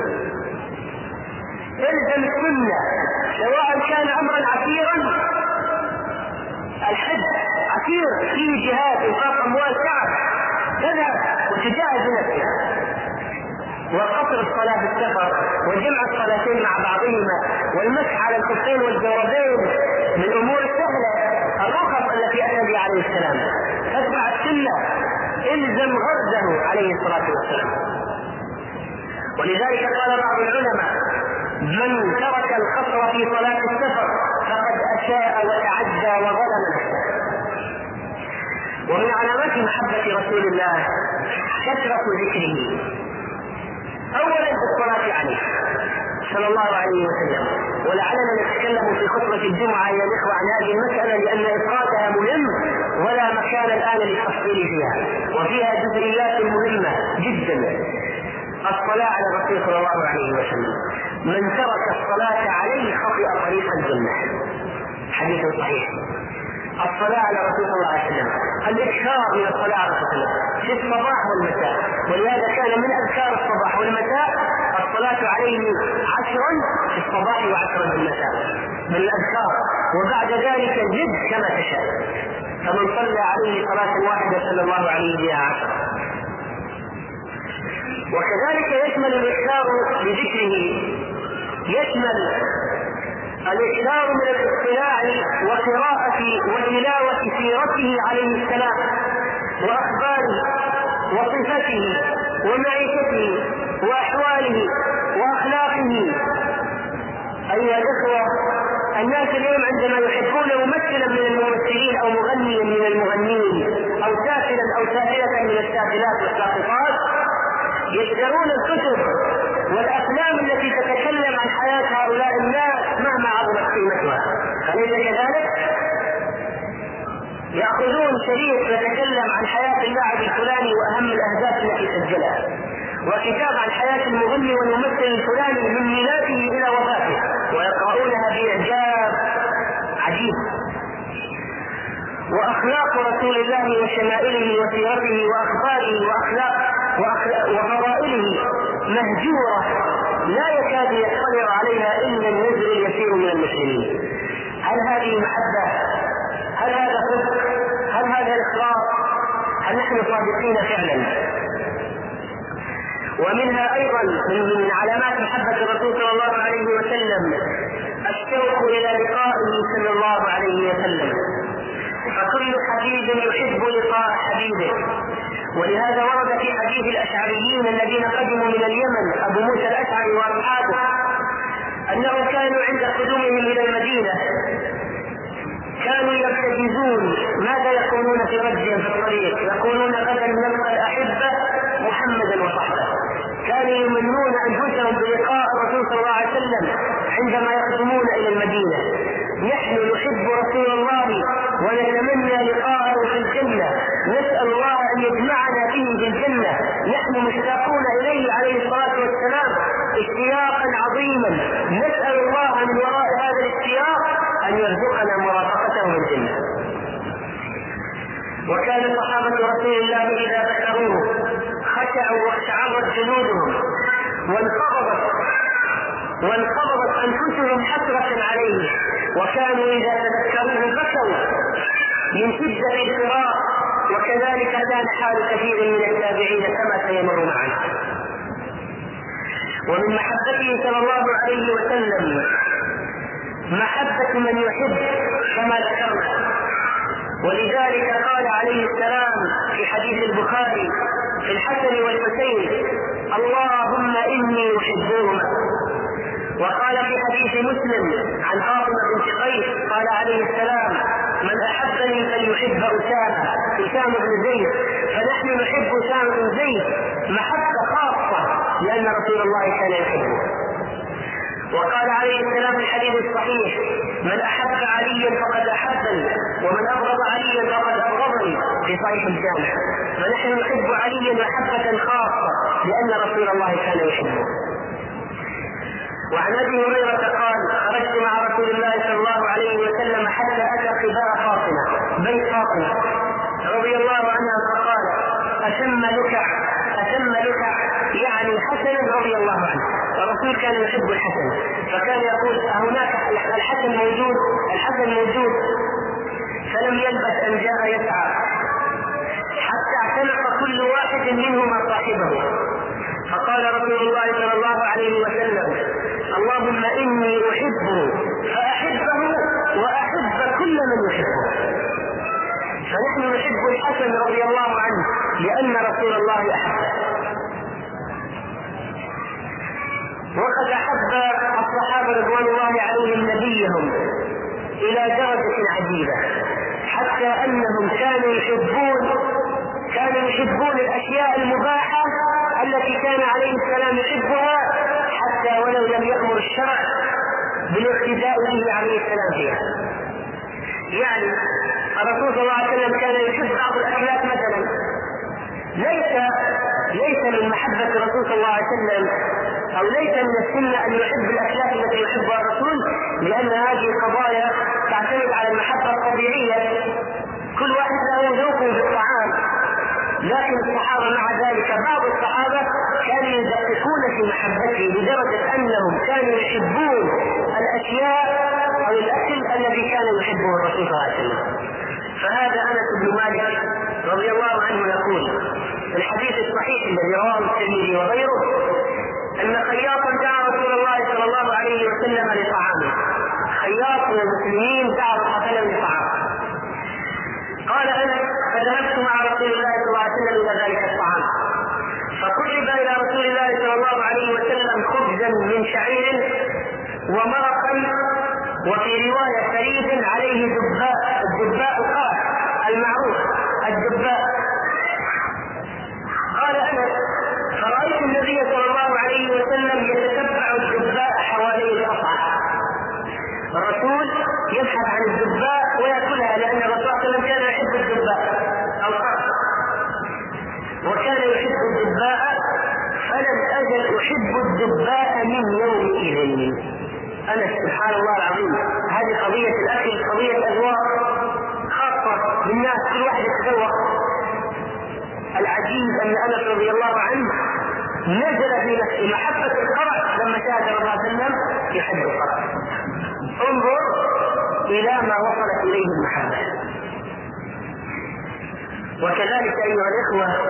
الزم السنة سواء كان أمرا عسيرا، الحج عسير فيه جهاد انفاق أموال تعب، تذهب وتجاهد نفسك، وقصر الصلاة في السفر وجمع الصلاتين مع بعضهما والمسح على الخفين والجوربين من الأمور السهلة الرخص التي أتى بها عليه السلام. تتبع السنة، الزم غرزه عليه الصلاة والسلام. ولذلك قال بعض العلماء: من ترك القصر في صلاة السفر فقد أساء وتعدى وظلم نفسه. ومن علامات محبة رسول الله كثرة ذكره، أولا بالصلاة عليه صلى الله عليه وسلم. ولعلنا نتكلم في خطبة الجمعة يا الإخوة عن هذه المسألة لأن إفرادها مهم ولا مكان الآن للتفصيل فيها، وفيها جزئيات مهمة جدا. الصلاة على الرسول صلى الله عليه وسلم: من ترك الصلاة عليه خطئ طريق الجنة، حديث صحيح. الصلاة على الرسول صلى الله عليه وسلم، الإكثار من الصلاة على الرسول صلى الله عليه وسلم في الصباح والمساء، ولهذا كان من أذكار الصباح والمساء الصلاة عليه 10 في الصباح و10 في المساء من الأذكار، وبعد ذلك زد كما تشاء، فمن صلى عليه صلاة واحدة صلى الله عليه بها 10. وكذلك يشمل الإكثار بذكره، يشمل الإكثار من الاطلاع وقراءة وتلاوة سيرته عليه السلام وأخباره وصفته ومعيشته وأحواله وأخلاقه. أيها الإخوة، الناس اليوم عندما يحبون ممثلا من الممثلين أو مغنيا من المغنيين أو سافلا أو سافلة من السافلات والساقطات يشترون الكتب والأفلام التي تتكلم عن حياة هؤلاء الناس مهما عظمت قيمتها، أليس كذلك؟ يأخذون شريط يتكلم عن حياة اللاعب الفلاني وأهم الأهداف التي سجلها، وكتاب عن حياة المغني والممثل الفلاني من ميلاده إلى وفاته، ويقرؤونها بإعجاب عجيب. وأخلاق رسول الله وشمائله وسيرته وأخباره وفضائله مهجورة لا يكاد يطلع عليها إلا النذر اليسير من المسلمين. هل هذه محبة؟ هل هذا صدق؟ هل هذا إخلاص؟ هل نحن صادقين فعلا؟ ومنها أيضا من علامات محبة الرسول صلى الله عليه وسلم الشوق إلى لقائه صلى الله عليه وسلم، فكل حبيب يحب لقاء حبيبه. ولهذا ورد في حديث الأشعريين الذين قدموا من اليمن أبو موسى الأشعري وأصحابه أنهم كانوا عند قدومهم إلى المدينة كانوا يرتجزون ماذا يقولون في رجهم في الطريق، يقولون غدا نلقى الأحبة محمدا وصحبه. كانوا يمنون أنفسهم بلقاء الرسول صلى الله عليه وسلم عندما يقدمون إلى المدينة. نحن نحب رسول الله ونتمنى لقاءه في الجنة، نسأل الله أن يجمعنا به في الجنة، نحن مشتاقون إليه عليه الصلاة والسلام اشتياقا عظيما، نسأل الله من وراء هذا الاشتياق أن يرزقنا مرافقته في الجنة. وكان صحابة رسول الله إذا ذكروه خشعوا واقشعرت جلودهم وانقبضت أنفسهم حسرة عليه، وكانوا إذا تذكروه بكوا من شدة الفراق. وكذلك كان حال كثير من التابعين كما سيمر معنا. ومن محبته صلى الله عليه وسلم محبة من يحب كما ذكرنا، ولذلك قال عليه السلام في حديث البخاري في الحسن والحسين: اللهم إني أحبهما. وقال في حديث مسلم عن فاطمة بنت قيس قال عليه السلام: من أحبني فليحب أسامة بن زيد. فنحن نحب أسامة بن زيد محبة خاصة لأن رسول الله كان يحبه. وقال عليه السلام في الحديث الصحيح: من أحب عليا فقد أحبني ومن أبغض عليا فقد أبغضني، في صحيح الجامع. فنحن نحب عليا محبة خاصة لأن رسول الله كان يحبه. وعن ابي هريره قال: خرجت مع رسول الله صلى الله عليه وسلم حتى اتى قباء فاطمه بيت فاطمة رضي الله عنها فقال: أتم لك يعني حسن رضي الله عنه. الرسول كان يحب الحسن، فكان يقول: هناك الحسن موجود. فلم يلبث أن جاء يسعى حتى اعتنق كل واحد منهما صاحبه، فقال رسول الله صلى الله عليه وسلم: اللهم إني أحبه فأحبه وأحب كل من يحبه. فنحن نحب الحسن رضي الله عنه لأن رسول الله أحبه. وقد أحب الصحابة رضوان الله عليهم نبيهم إلى درجة عجيبة، حتى أنهم كانوا يحبون الأشياء المباحة التي كان عليه السلام يحبها، حتى ولو لم يأمر الشرع بالاقتداء به عليه السلام فيها. يعني الرسول صلى الله عليه وسلم كان يحب بعض الأكلات مثلا، ليس من محبة الرسول صلى الله عليه وسلم أو ليس من السنة أن يحب الأكلات التي يحبها الرسول، لأن هذه قضايا تعتمد على المحبة الطبيعية، كل واحد له ذوق في الطعام. لكن الصحابة مع ذلك بعض الصحابة كانوا يدققون في محبته لدرجة أنهم كانوا يحبون الأشياء أو الأكل الذي كان يحبه الرسول صلى الله عليه وسلم. فهذا أنس بن مالك رضي الله عنه يقول في الحديث الصحيح الذي رواه الترمذي وغيره أن خياطا دعا رسول الله صلى الله عليه وسلم لطعامه. خياط من المسلمين دعا الرسول لطعامه. قال أنس: فذهبت مع رسول الله صلى الله عليه وسلم إلى ذلك الطعام، فقرب إلى رسول الله صلى الله عليه وسلم خبزا من شعير ومرقا، وفي رواية فريد عليه الدباء قال المعروف الدباء. قال أنس: فرأيت النبي صلى الله عليه وسلم يتتبع الدباء حوالي القصعة. الرسول يبحث عن الدباء ويأكلها، لأن الرسول صلى الله عليه وسلم كان يحب الدباء أو قرص، وكان يحب الدباء، فلم أزل أحب الدباء من يومئذ. أنس سبحان الله العظيم، هذه قضية الأكل قضية أذواق خاصة بالناس، كل واحد يتذوق. العجيب أن أنس رضي الله عنه نزل في نفسه محبة القرع لما شاهد الرسول صلى الله عليه وسلم يحب القرع. انظر إلى ما وصلت إليه المحبة. وكذلك أيها الإخوة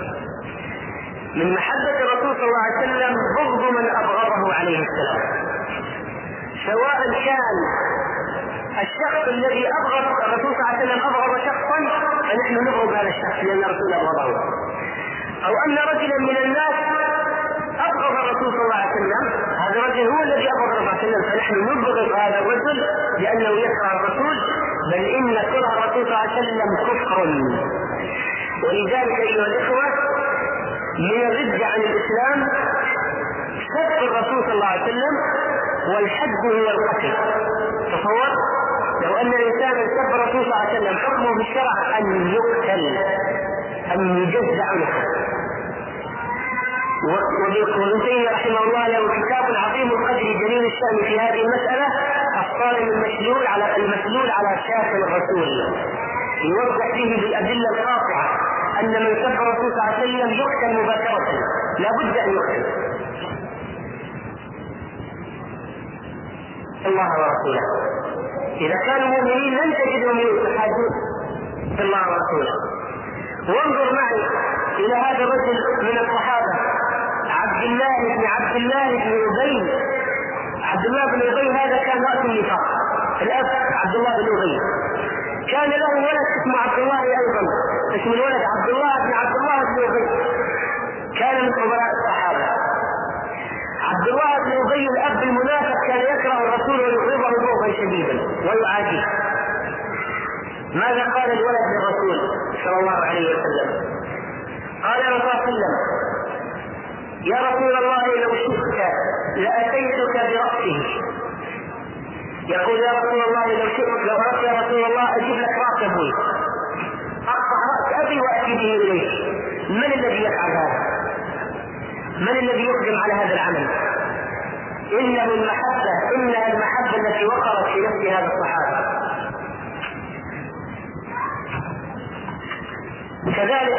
من محبة الرسول صلى الله عليه وسلم بغض من أبغضه عليه السلام، سواء كان الشخص الذي أبغض الرسول صلى الله عليه وسلم أبغض شخصا فنحن نبغض هذا الشخص لأن الرسول أبغضه، أو أن رجلا من الناس أبغض الرسول صلى الله عليه وسلم، هذا الرجل هو الذي أبغض الرسول صلى الله عليه وسلم، فنحن نبغض هذا الرجل لأنه يكره الرسول، بل إن كره الرسول صلى الله عليه وسلم كفر. ولذلك أيها الإخوة من الرد عن الإسلام سب الرسول صلى الله عليه وسلم، والحد هو القتل. تصور لو أن الإنسان سب الرسول صلى الله عليه وسلم حكمه بالشرع أن يقتل، أن يجز عنه. وابن تيمية رحمه الله له كتاب عظيم القدر جليل الشأن في هذه المسألة، الصارم المسلول على شاتم الرسول، يوضح فيه بالأدلة القاطعة أن من سب الرسول صلى الله عليه وسلم يقتل مباشرة، لا بد أن يقتل. الله ورسوله، إذا كانوا مؤمنين لن تجدهم يحادون في الله ورسوله. وانظر معي إلى هذا الرجل من الصحابة عبد الله بن أبي. عبد الله بن أبي هذا كان رأس النفاق، الأب عبد الله بن أبي كان له ولد اسمه عبد الله أيضا، اسم الولد عبد الله بن أبي، كان من كبراء الصحابة. عبد الله بن أبي الأب المنافق كان يكره الرسول ويبغضه بغضا شديدا ويعاديه. ماذا قال الولد للرسول صلى الله عليه وسلم؟ قال يا رسول الله: يا رسول الله لو شئت لأتيتك برأسه. يقول يا رسول الله لو أردت يا رسول الله أجيب لك رأس أبوي، أقطع رأس أبي وأتي به إليك. من الذي يفعل هذا؟ من الذي يقدم على هذا العمل؟ إنها المحبة التي وقرت في نفس هذا الصحابة. كذلك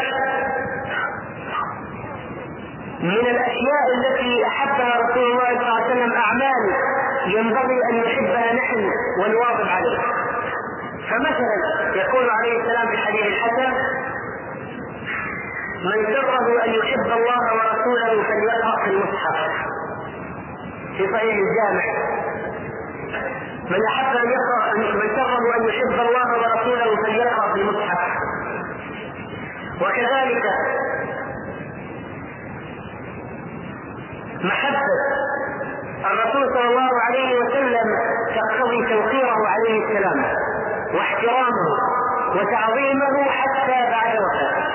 من الأشياء التي أحبها رسول الله صلى الله عليه وسلم أعمال ينبغي أن نحبها نحن ونواظب عليها. فمثلا يقول عليه السلام في الحديث الحسن: من سره أن يحب الله ورسوله فليقرأ في المصحف، في صحيح الجامع: من أحب أن يقرأ، من سره أن يحب الله ورسوله فليقرأ في المصحف. وكذلك محبة الرسول صلى الله عليه وسلم تقتضي توقيره عليه السلام واحترامه وتعظيمه حتى بعد وفاته.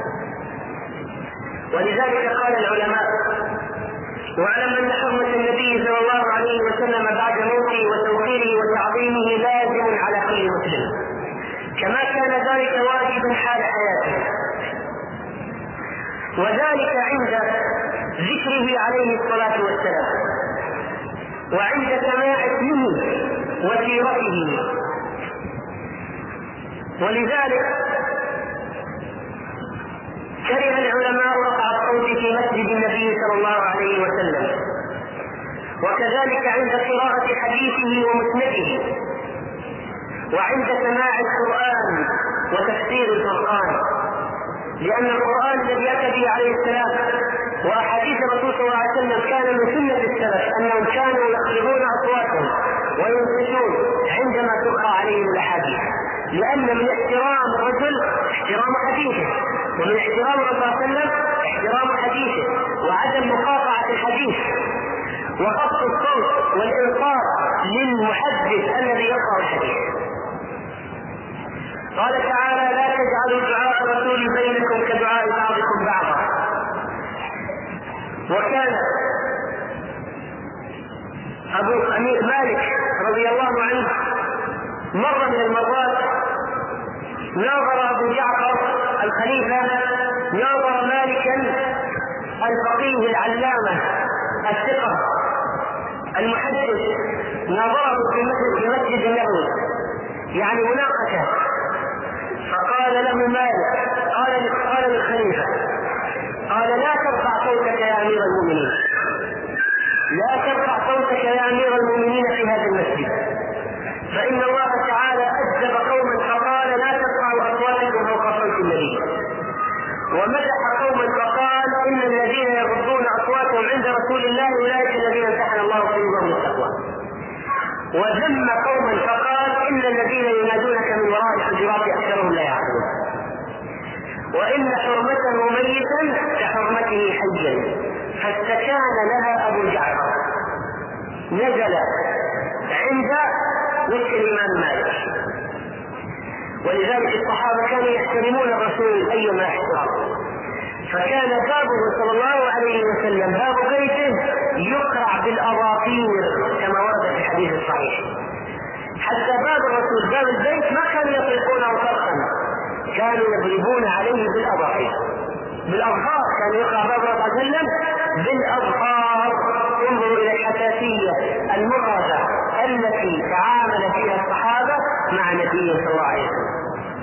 ولذلك قال العلماء: واعلم ان حرمة النبي صلى الله عليه وسلم بعد موته وتوقيره وتعظيمه لازم على كل مسلم، كما كان ذلك واجبا حال حياته، وذلك عند ذكره عليه الصلاة والسلام وعند سماع اسمه وسيرته. ولذلك كره العلماء رفع الصوت في مسجد النبي صلى الله عليه وسلم، وكذلك عند قراءة حديثه ومسنده، وعند سماع القرآن وتفسير القرآن، لأن القرآن الذي أتى به عليه السلام وأحاديث الرسول صلى الله عليه وسلم كان من سنة السلف أنهم كانوا يخفضون أصواتهم وينصتون عندما تقرأ عليهم الأحاديث، لأن من احترام الرجل احترام حديثه، ومن احترام الرسول صلى الله عليه وسلم احترام حديثه وعدم مقاطعة الحديث وخفض الصوت والإنصات للمحدث الذي يقرأ الحديث. قال تعالى: لا تجعلوا دعاء الرسول بينكم كدعاء بعضكم بعضا. وكان أبو مالك رضي الله عنه مرة من المرات ناظر أبو جعفر الخليفة، ناظر مالكا الفقيه العلامة الثقة المحدث، ناظره في مسجد النبوي، يعني مناقشة. فقال له مالك، قال للخليفة، قال: لا ترفع صوتك يا أمير المؤمنين، لا ترفع صوتك يا أمير المؤمنين في هذا المسجد، فإن الله تعالى أجب قوما فقال: لا ترفعوا أصواتكم فوق صوت النبي، ومدح قوما فقال: إن الذين يغضون أصواتهم عند رسول الله أولئك الذين امتحن الله قلوبهم التقوى، وذم قوما فقال: إن الذين ينادونك من وراء الحجرات أكثرهم لا يعقلون، وإن حرمته ميتا كحرمته حيا، فاستكان لها أبو جعفر، نزل عند وجه الإمام مالك. ولذلك الصحابة كانوا يحترمون الرسول أيما احترام، فكان بابه صلى الله عليه وسلم باب بيته يقرع بالأظافير كما ورد في الحديث الصحيح، حتى باب الرسول باب البيت ما كانوا يطلقونه فرقا، كانوا يضربون عليه بالأظافير، بالأظفار، كان يقرع باب الرسول صلى الله عليه وسلم بالأظفار. انظروا إلى الحساسية المرة التي تعامل فيها الصحابة مع النبي صلى الله عليه وسلم.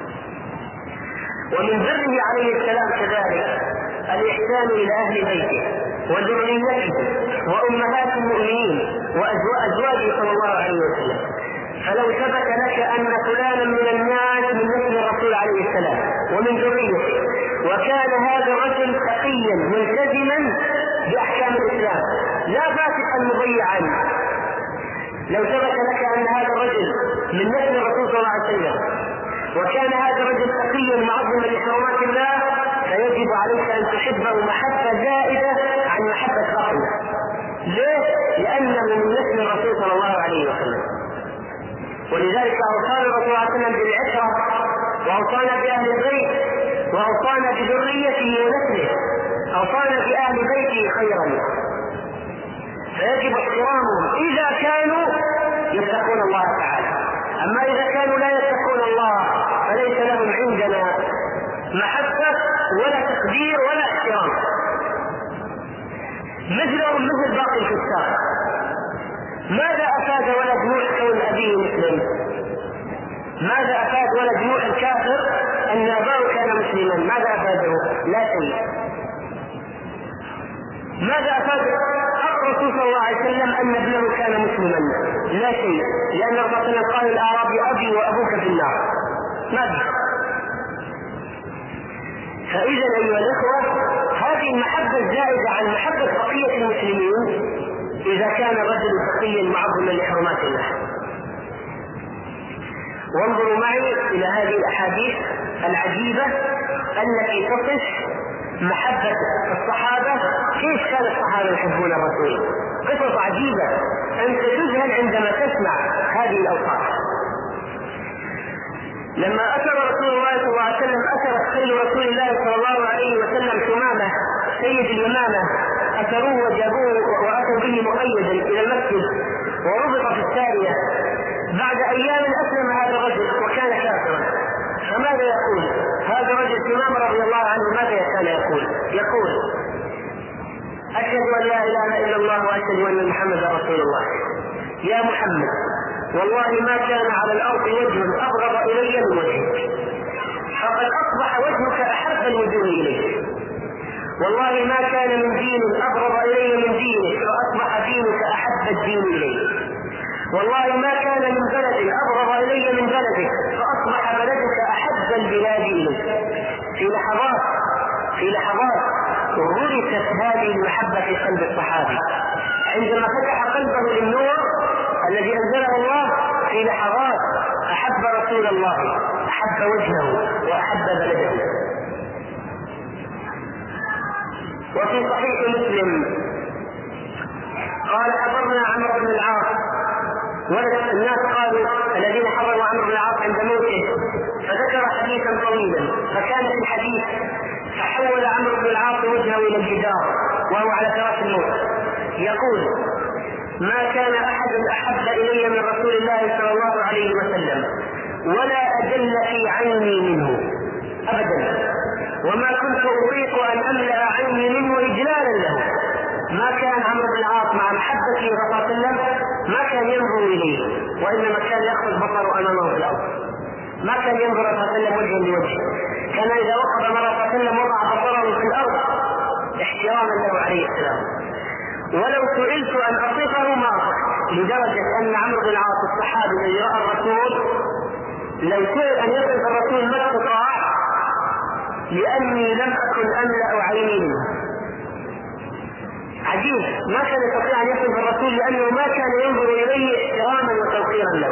ومن بره عليه السلام كذلك الإحسان إلى أهل بيته وذريته وأمهات المؤمنين وأزواجه صلى الله عليه وسلم. فلو ثبت لك أن فلانا من الناس من نسل الرسول عليه السلام ومن ذريته، وكان هذا الرجل تقيا ملتزما بأحكام الإسلام لا فاسقا مضيعا، لو ثبت لك أن هذا الرجل من نسل الرسول صلى الله عليه وسلم وكان هذا الرجل تقيا معظما لحرمات الله، فيجب عليك أن تحبه محبة زائدة عن محبة باقية. ليه؟ لأنه من نسل الرسول صلى الله عليه وسلم. ولذلك أوصانا الرسول صلى الله عليه وسلم بالعشرة، وأوصانا بأهل البيت، وأوصانا بذريته ونسله، أوصانا بأهل بيته خيرا، فيجب احترامهم إذا كانوا يتقون الله تعالى. أما إذا كانوا لا يتقون الله فليس لهم عندنا محبة ولا تقدير ولا احترام. مثلهم مثل باقي الكفار. ماذا أفاد ولد نوح كون أبيه مسلم؟ ماذا أفاد ولد نوح الكافر أن أباه كان مسلما؟ ماذا ماذا أفاد الرسول صلى الله عليه وسلم أن ابنه كان مسلما؟ لا شيء، لأن الرسول صلى الله عليه وسلم قال الأعرابي أبي وأبوك في النار. ماذا؟ فإذا أيها الأخوة هذه المحبة الزائدة عن محبة بقية المسلمين إذا كان الرجل تقيا معظما لحرمات الله. وانظروا معي إلى هذه الأحاديث العجيبة التي تصف محبة الصحابة، كيف كان الصحابة يحبون الرسول. قصص عجيبة أنت تذهل عندما تسمع هذه الأوصاف. لما أثر رسول الله صلى الله عليه وسلم أثر خيل رسول الله صلى الله عليه وسلم ثمامة سيد اليمامة، أثروه وجابوه وأتوا به مقيدا إلى المسجد وربط في السارية. بعد أيام أسلم هذا الرجل وكان كافرا، فماذا يقول هذا الرجل ثمامة رضي الله عنه؟ ماذا كان يقول أشهد أن لا إله إلا الله وأشهد أن محمدا رسول الله. يا محمد والله ما كان على الأرض وجه أبغض إلي من وجهك، فقد أصبح وجهك أحب الوجوه إليك. والله ما كان من دين أبغض إلي من دينك، فأصبح دينك أحب الدين إليك. والله ما كان من بلد أبغض إلي من بلدك، فأصبح بلدك أحب البلاد إليك. في لحظات غرست هذه المحبة في قلب الصحابي عندما فتح قلبه للنور الذي أنزله الله. في لحظات أحب رسول الله، أحب وجهه وأحب بلده. وفي صحيح مسلم قال حضرنا عمرو بن العاص، والناس قالوا الذين حضروا عمرو بن العاص عند موته، فذكر حديثا طويلا. فكان في الحديث فحول عمرو بن العاص وجهه إلى الجدار وهو على فراش الموت يقول ما كان أحد أحب إلي من رسول الله صلى الله عليه وسلم ولا أجل في عيني منه أبدا، وما كنت أطيق أن أملأ عيني منه إجلالا له. ما كان عمرو بن العاص مع محبته رسول الله صلى الله عليه وسلم ما كان ينظر إليه، وإنما كان يأخذ بصره أمامه في الأرض. ما كان ينظر رسول الله صلى الله عليه وسلم وجها لوجه، كان إذا وقف مرة صلى الله عليه وسلم وضع بصره في الأرض احتراما له عليه السلام. ولو سئلت أن أصفه ما أصفت، لدرجة أن عمرو بن العاص الصحابي الذي رأى الرسول لو سئل أن يصف الرسول ما استطاع، لأني لم أكن أملأ عيني منه. عجيب، ما كان يستطيع أن يصف الرسول لأنه ما كان ينظر إليه احتراما وتوقيرا له.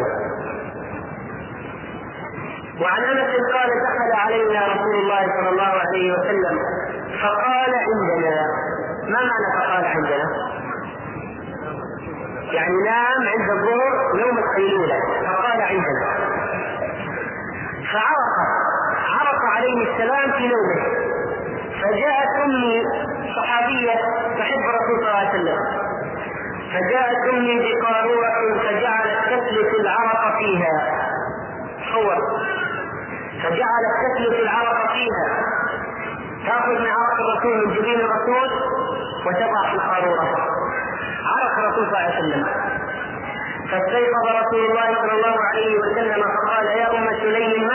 وعن أنس قال دخل علينا رسول الله صلى الله عليه وسلم فقال عندنا. ما معنى فقال عندنا؟ يعني نام عند الظهر يوم القيلولة، فقال عندنا. فعرق عليه السلام في نومه، فجاءت أمي صحابية تحب الرسول صلى الله عليه وسلم، فجاءت أمي بقارورة فجعلت تسلك العرق فيها، فجعلت تسلك العرق فيها، تأخذ من عرق الرسول من جبين الرسول وتضع في القارورة. عرق الرسول صلى الله عليه وسلم، فاستيقظ رسول الله صلى الله عليه وسلم فقال يا أم سليم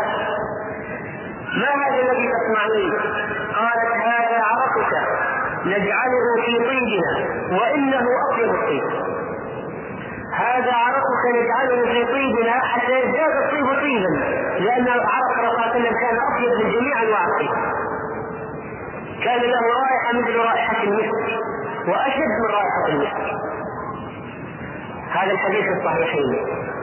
ما هذا الذي تسمعين؟ قالت هذا عرقك نجعله في طيبنا وإنه أطيب الطيب. هذا عرقك نجعله في طيبنا حتى يزداد الطيب طيبا، لأن عرق الرسول صلى الله عليه وسلم كان أطيب من جميع أنواع الطيب، كان له رائحة مثل رائحة المسك وأشد من رائحة المسك. هذا الحديث الصحيحين.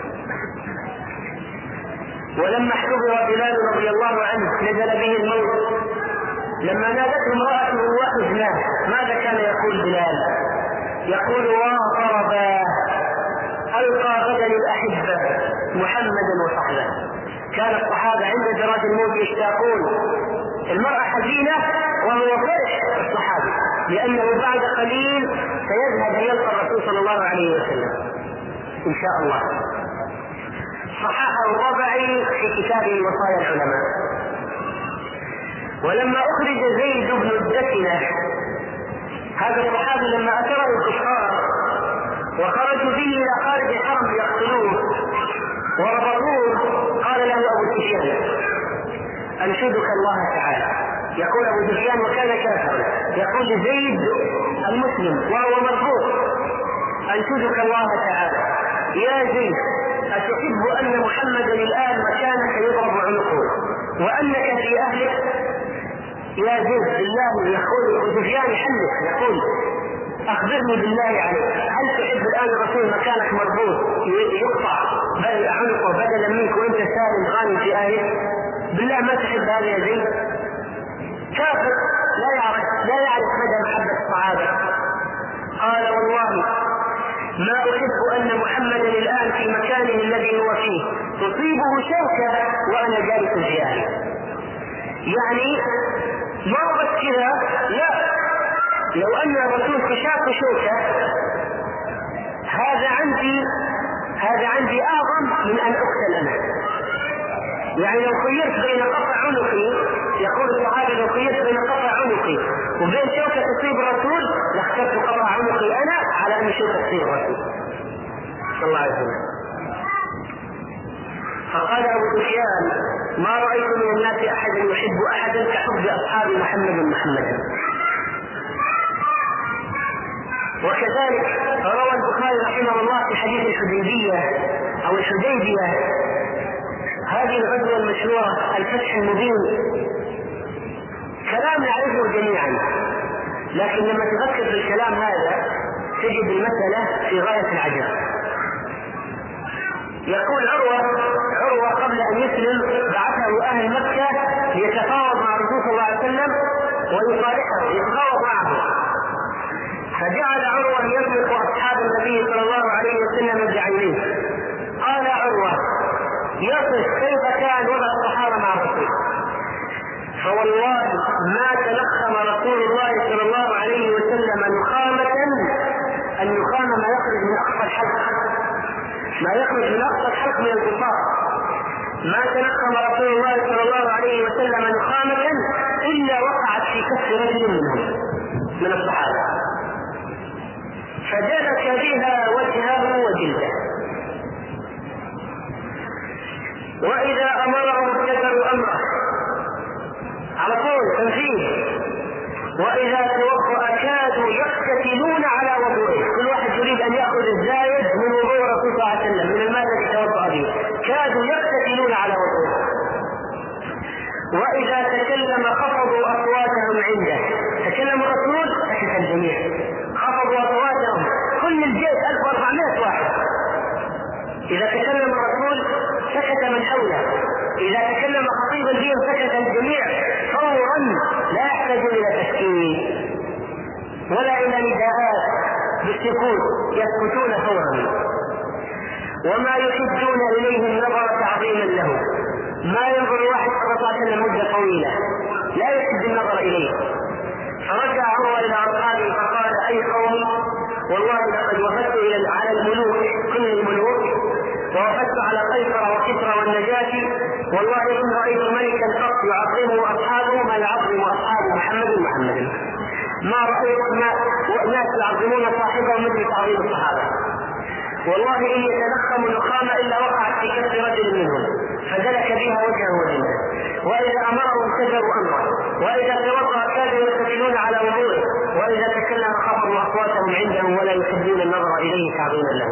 ولما احتضر بلال رضي الله عنه نزل به الموت، لما نادته امرأته وحزناه ماذا كان يقول بلال؟ يقول وطربا ألقى غدا الأحبة محمدا وصحبه. كان الصحابة عند فراش الموت يشتاقون، المرأة حزينة وهو فرح الصحابي لأنه بعد قليل سيذهب يلقى الرسول صلى الله عليه وسلم إن شاء الله. صححه الربعي في كتابه وصايا العلماء. ولما أخرج زيد بن الدكنة، هذا الصحابي لما أثره الكفار وخرجوا به إلى خارج الحرم يقتلوه وربطوه، قال له أبو سفيان أنشدك الله تعالى. يقول أبو سفيان وكان كافرا، يقول لزيد المسلم وهو مربوط أنشدك الله تعالى: يا زيد أتحب أن محمدا الآن مكانك يضرب عنقه وأنك في أهلك؟ يا زيد بالله، يقول سفيان يحلف يقول: أخبرني بالله عليك، هل تحب الآن الرسول مكانك مربوط يقطع عنقه بدلا منك وأنت سالم غانم في أهلك؟ بالله ما تحب هذا يا زيد؟ كافر لا يعرف مدى محبة الصحابة. قال: والله ما أحب أن محمدا الآن في مكانه الذي هو فيه تصيبه شوكة وأنا جالس في أهلي. يعني مرت كذا، لا، لو أن الرسول كشاف شوكة هذا عندي أعظم من أن أقتل أنا. يعني لو خيرت بين قطع عنقي، يقول الصحابة: لو خيرت بين قطع عنقي وبين شوكة تصيب الرسول لاخترت قطع عنقي أنا على أن شوكة تصيب الرسول صلى الله عليه وسلم. فقال أبو سفيان: ما رأيت من الناس أحدا يحب أحدا كحب أصحاب محمد. وكذلك روى البخاري رحمه الله في حديث الحديبية أو الحديبية، هذه الغزوة المشهورة الفتح المبين، كلام نعرفه جميعا، لكن لما تفكر في الكلام هذا تجد المسألة في غاية العجب. يقول عروة قبل أن يسلم بعثه أهل مكة ليتفاوض مع الرسول صلى الله عليه وسلم ويصالحه يتفاوض معه، فجعل عروة يسلك أصحاب النبي صلى الله عليه وسلم بعينيه. قال عروة يصف كيف كان وضع الصحابة مع الرسول: فوالله ما تلخم رسول الله صلى الله عليه وسلم نخامة، النخامة ما يخرج من أقصى الحلق من القطاع، ما تلخم رسول الله صلى الله عليه وسلم نخامة إلا وقعت في كف رجل منهم من الصحابة فدلك بها وجهه وجلده، وإذا أمرهم ابتدروا أمره على طول تنفيذ، وإذا توضأ كادوا يقتتلون على وضوئه، كل واحد يريد أن يأخذ الزايد من وضوء الرسول صلى الله عليه وسلم من الماء الذي توضأ به، كادوا يقتتلون على وضوئه. وإذا تكلم خفضوا أصواتهم عنده، تكلم الرسول سكت الجميع، خفضوا أصواتهم، كل الجيش 1400 واحد، إذا تكلم الرسول سكت من حوله، إذا تكلم خطيب الدين سكت الجميع فورا، لا يحتاج إلى تسكين ولا إلى نداءات بالسكوت، يسكتون فورا. وما يحدون إليه النظر تعظيما له، ما ينظر الواحد صلى الله عليه وسلم مدة طويلة، لا يحد النظر إليه. فرجع عروة إلى أصحابه فقال: أي قوم، والله لقد وفدت على الملوك كل الملوك، ووفدت على قيصر وكسرى والنجاشي، والله إن رأيت ملكا قط يعظمه أصحابه ما يعظم أصحاب محمد. ما رأيت ناس يعظمون صاحبهم مثل تعظيم الصحابة. والله إن يتنخم النخامة إلا وقعت في كف رجل منهم فدلك بها وجهه وجلده، وإذا أمرهم ابتدروا أمره، وإذا توضأ كادوا يقتتلون على وضوئه، وإذا تكلم خفضوا أصواتهم عنده ولا يحبون النظر إليه تعظيما له.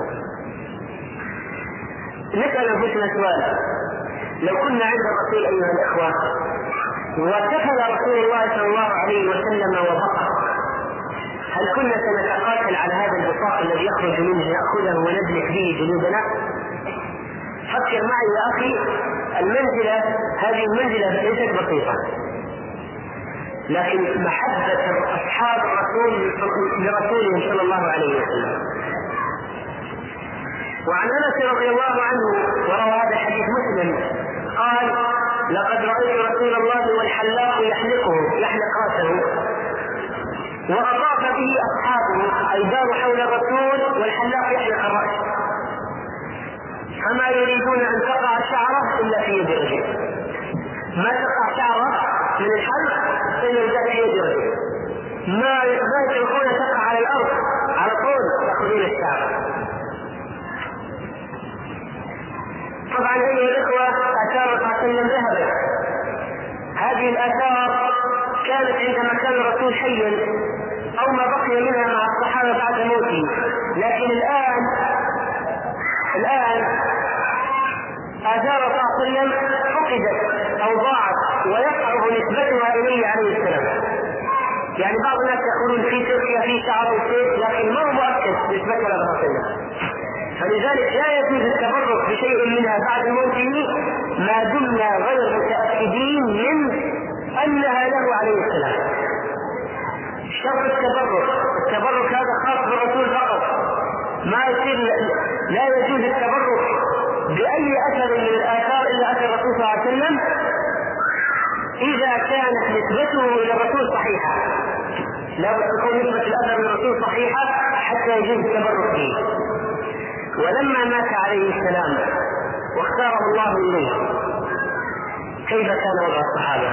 نسأل أنفسنا سؤال: لو كنا عند الرسول أيها الإخوة وكفل رسول الله صلى الله عليه وسلم وبقى، هل كنا سنتقاتل على هذا البطاق الذي يخرج منه نأخذه وندلك به جنوبنا؟ فكر معي يا أخي، هذه المنزلة ليست بسيطة، لكن محبة أصحاب الرسول لرسولهم صلى الله عليه وسلم. وعن أنس رضي الله عنه وروى هذا الحديث مسلم قال: لقد رأيت رسول الله والحلاق يحلق رأسه وأطاف به أصحابه، أي داروا حول الرسول والحلاق يحلق الرأس، فما يريدون أن تقع شعره إلا في يد رجل، ما تقع شعره من الحلق إلا في يد رجل، ما يتركون تقع على الأرض على طول يأخذون الشعر. طبعا أيها الإخوة آثار الرسول ذهبت، هذه الآثار كانت عندما كان الرسول حيا أو ما بقي منها هذا بعد موته. لكن الآن آثار صلى الله عليه وسلم فقدت أو ضاعت ويصعب نسبتها إليه عليه السلام. يعني بعض الناس يقولون في تركيا في شعر وسيف، لكن ما هو مؤكد نسبتها إلى الرسول صلى الله عليه وسلم. فلذلك لا يجوز التبرك بشيء منها بعد موته ما دمنا غير متأكدين من أنها له عليه السلام. شرط التبرك هذا خاص بالرسول فقط، ما يصير لا يجوز التبرك بأي أثر من الآثار إلا أثر الرسول صلى الله عليه وسلم إذا كانت نسبته إلى الرسول صحيحة. لا بد تكون نسبة الأثر من الرسول صحيحة حتى يجوز التبرك به. ولما مات عليه السلام واختاره الله إليه كيف كان وضع الصحابة؟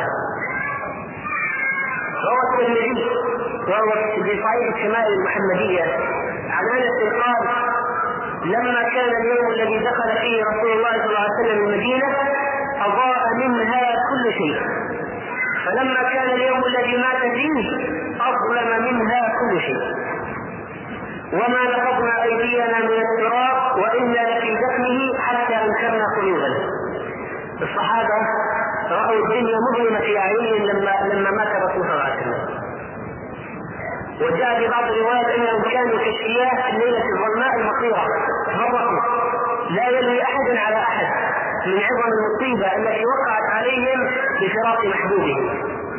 روى الترمذي وهو في صحيح الشمائل المحمدية عن أنس قال: لما كان اليوم الذي دخل فيه رسول الله صلى الله عليه وسلم المدينة أضاء منها كل شيء، فلما كان اليوم الذي مات فيه أظلم منها كل شيء، وما نقضنا أيدينا من التراب وإنا لفي دفنه حتى أنكرنا قلوبنا. الصحابة رأوا الدنيا مظلمة في أعينهم لما مات الرسول صلى الله عليه وسلم. وجاء في بعض الروايات أنهم كانوا كالشياه في الليلة الظلماء المطيرة، فرقوا لا يلوي أحد على أحد من عظم المصيبة التي وقعت عليهم بفراق محبوبهم.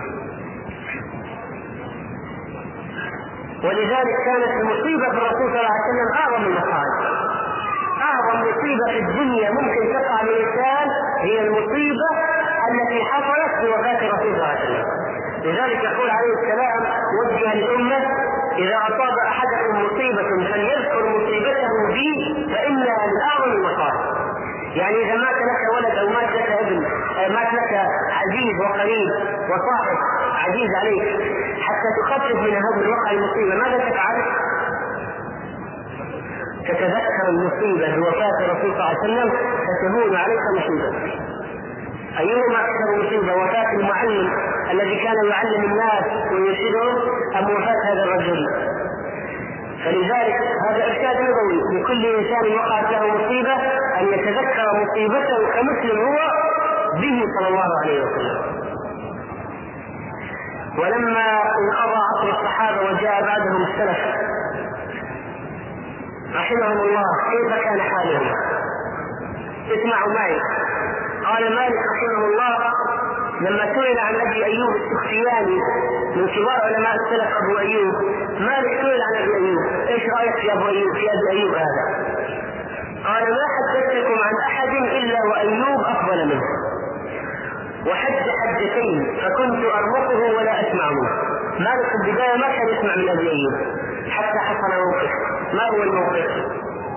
ولذلك كانت المصيبة في الرسول صلى الله عليه وسلم أعظم المصائب. أعظم مصيبة في الدنيا ممكن تقع للإنسان هي المصيبة التي حصلت بوفاة الرسول صلى الله عليه وسلم. لذلك يقول عليه السلام وجه للأمة: إذا أصاب أحدكم مصيبة فليذكر مصيبته بي فإنها من أعظم المصائب. يعني إذا مات لك ولد أو مات لك ابن، مات لك عزيز وقريب وصاحب عزيز عليك، حتى تخفف من هذا الوقع المصيبة ماذا تفعل؟ تتذكر المصيبة بوفاة الرسول صلى الله عليه وسلم فتهون عليك مصيبة. أيهما أكثر مصيبة، وفاة المعلم الذي كان يعلم الناس ويرشدهم أم وفاة هذا الرجل؟ فلذلك هذا إرشاد نبوي لكل إنسان وقعت له مصيبة أن يتذكر مصيبته كمسلم هو به صلى الله عليه وسلم. ولما انقضى عصر الصحابة وجاء بعدهم السلف رحمهم الله كيف كان حالهم؟ اسمعوا معي. قال مالك رحمه الله لما سئل عن أبي أيوب السختياني من كبار علماء السلف أبو أيوب، مالك سئل عن أبي أيوب: إيش رأيك في أبو أيوب، في أبي أيوب هذا؟ قال: ما حدثتكم عن أحد إلا وأيوب أفضل منه، وحج حجتين فكنت أرمقه ولا أسمع منه. مالك في البداية ما كان يسمع من أبي أيوب حتى حصل موقف. ما هو الموقف؟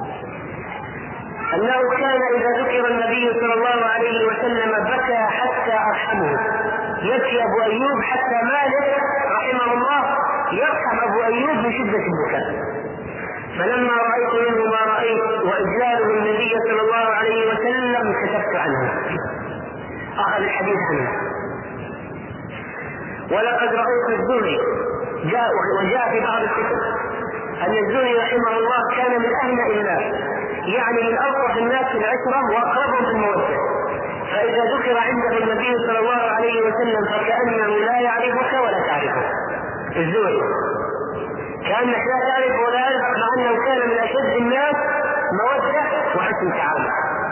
أنه كان إذا ذكر النبي صلى الله عليه وسلم بكى حتى أرحمه. يبكي أبو أيوب حتى مالك رحمه الله يرحم أبو أيوب من شدة البكاء. فلما رأيت منه ما رأيت وإجلاله النبي صلى الله عليه وسلم كتبت عنه، أخذ الحديث عنه. ولقد رأيت الزهري وجاء في بعض الكتب أن الزهري رحمه الله كان من أهنأ الناس، يعني من ألطف الناس في العشرة وأقربهم في المودة، فإذا ذكر عنده النبي صلى الله عليه وسلم فكأنه لا يعرفك ولا تعرفه. الزهري كأنك لا تعرف ولا يعرفك، مع أنه كان من أشد الناس مودة وحسن تعامل.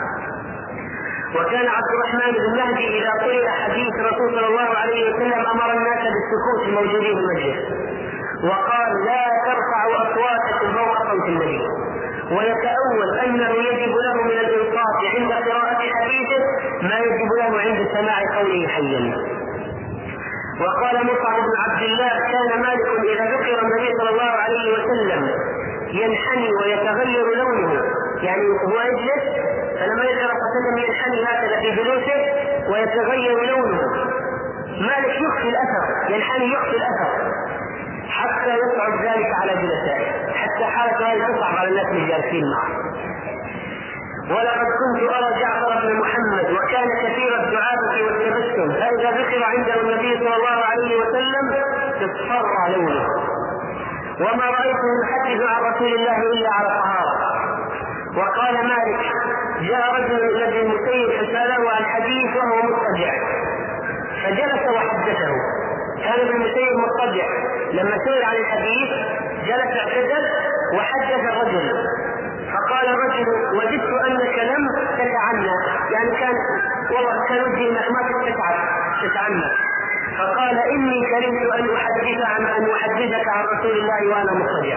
وكان عبد الرحمن بن مهدي إذا قيل حديث الرسول صلى الله عليه وسلم أمر الناس بالسكوت الموجودين في المجلس، وقال: لا ترفعوا أصواتكم فوق صوت النبي، ويتأول أنه يجب له من الإنصات عند قراءة حديثه ما يجب له عند سماع قوله حيا. وقال مصعب بن عبد الله: كان مالك إذا ذكر النبي صلى الله عليه وسلم ينحني ويتغير لونه، يعني هو يجلس فلما يذكر وسلم ينحني هكذا في جلوسه ويتغير لونه. مالك يخفي الأثر، ينحني يخفي الأثر حتى يصعد ذلك على جلسائه، حتى حالة هذه تصعب على الناس اللي جالسين معه. ولقد كنت أرى جعفر بن محمد وكان كثير الدعابة والتبسم، فإذا ذكر عنده النبي صلى الله عليه وسلم اصفر لونه وما رأيته يحدث عن رسول الله إلا على طهارة. وقال مالك: جاء رجل إلى ابن المسيب فسأله عن حديث وهو مضطجع فجلس وحدثه. كان ابن المسيب مضطجع، لما سئل عن الحديث جلس اعتدل وحدث الرجل. فقال الرجل: وجدت أنك لم تتعنى، يعني كان وجهي أنك ما تتعنى. فقال: إني كرهت أن أحدثك عن رسول الله وأنا مضطجع.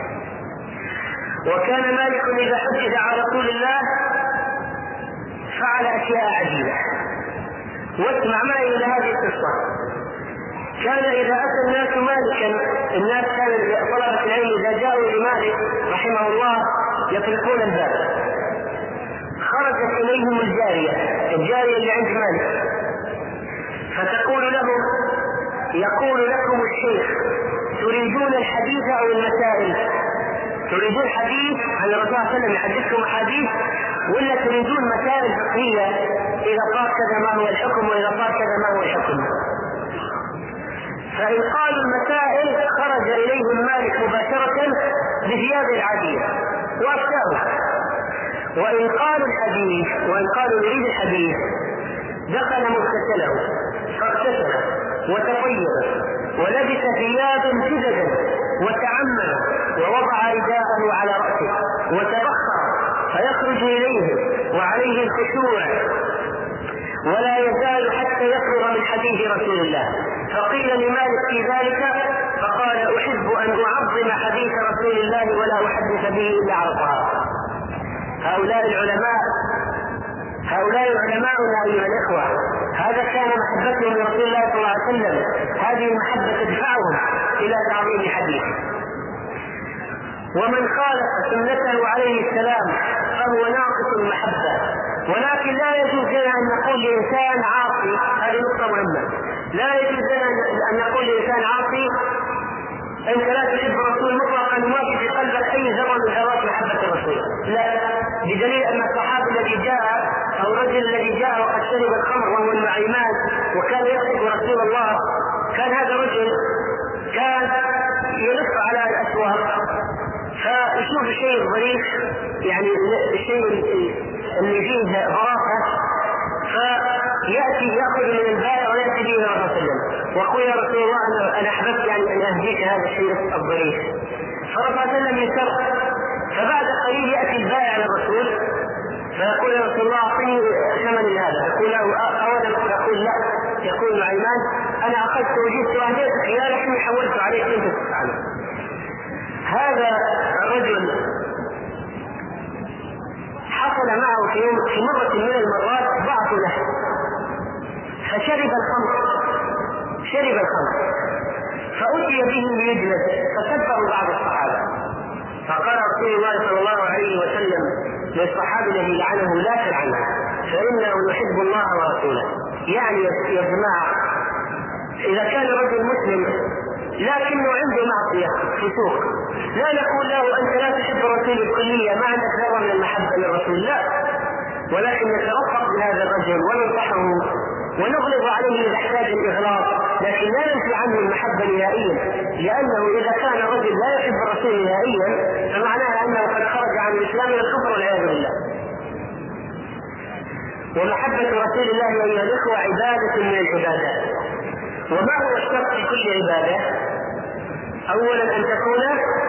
وكان مالك إذا حدث عن رسول الله فعل أشياء عجيبة. واسمع معي إلى هذه القصة. كان إذا أتى الناس مالكا، الناس كان طلبة العلم إذا جاءوا لمالك رحمه الله يطرقون الباب، خرجت إليهم الجارية اللي عند مالك، فتقول لهم: يقول لكم الشيخ تريدون الحديث أو المسائل؟ تريدون حديث عن الرسول صلى الله عليه وسلم يحدثكم حديث، ولا تريدون مسائل فقهية إذا قال كذا ما هو الحكم وإذا قال كذا ما هو الحكم؟ فإن قالوا المسائل خرج إليهم مالك مباشرة بثيابه العادية وأفتاه. وإن قالوا الحديث، وإن قالوا نريد الحديث، دخل مغتسله فاغتسل وتطيب ولبس ثيابا جددا وتعمل ووضع رداءه على رأسه وتبخر فيخرج إليه وعليه الخشوع ولا يزال حتى يفرغ من حديث رسول الله. فقيل لمالك في ذلك فقال: أحب أن أعظم حديث رسول الله ولا أحدث به إلا على الطهارة. هؤلاء علماؤنا أيها الإخوة، هذا كان محبتهم لرسول الله صلى الله عليه وسلم، هذه المحبة تدفعهم إلى تعظيم حديثه. ومن خالف سنته عليه السلام فهو ناقص المحبة. ولكن لا يجوز لنا أن نقول لإنسان عاصي، هذه نقطة مهمة، لا يجوز لنا أن نقول لإنسان عاصي: أنت لا تحب الرسول مطلقا وما في قلبك أي ذرة من ذرات محبة الرسول. لا، بدليل أن الصحابي الذي جاء أو الرجل الذي جاء وقد شرب الخمر وهو النعيمان وكان يصف رسول الله، كان هذا الرجل كان يلف على الأسواق فيشوف الشيء ظريف، يعني الشيء اللي فيه غرافة، فيأتي يأخذ من البائع ويأتي به إلى الرسول صلى الله عليه وسلم ويقول: يا رسول الله أنا أحببت يعني أن أهديك هذا الشيء الظريف. فالرسول صلى الله عليه وسلم يسر. فبعد قليل يأتي البائع للرسول فيقول: يا رسول الله أعطني ثمن لهذا. يقول له: أولا؟ يقول: لا. يقول نعيمان: أنا أخذت وجدت وأهديتك إياه لكني حولت عليك أنت تفعله. هذا الرجل حصل معه في مرة من المرات ضعف له فشرب الخمر، فأتي به ليجلد فسبه بعض الصحابة. فقال رسول الله صلى الله عليه وسلم للصحابي الذي لعنه: لا تلعنه فإنه يحب الله ورسوله. يعني يا جماعة، إذا كان رجل مسلم لكنه عنده معصية فسوق، لا نقول له: أنت لا تحب الرسول بالكلية، ما عندك ذرة من المحبة للرسول، لا، ولكن نترفق بهذا الرجل وننصحه ونغلظ عليه إذا احتاج الإغلاظ، لكن لا ننفي عنه المحبة نهائيا، لأنه إذا كان الرجل لا يحب الرسول نهائيا فمعناها أنه قد خرج عن الإسلام إلى الكفر والعياذ بالله. ومحبة رسول الله أيها الإخوة عبادة من العبادات. وما هو الشرط في كل عبادة؟ أولا أن تكون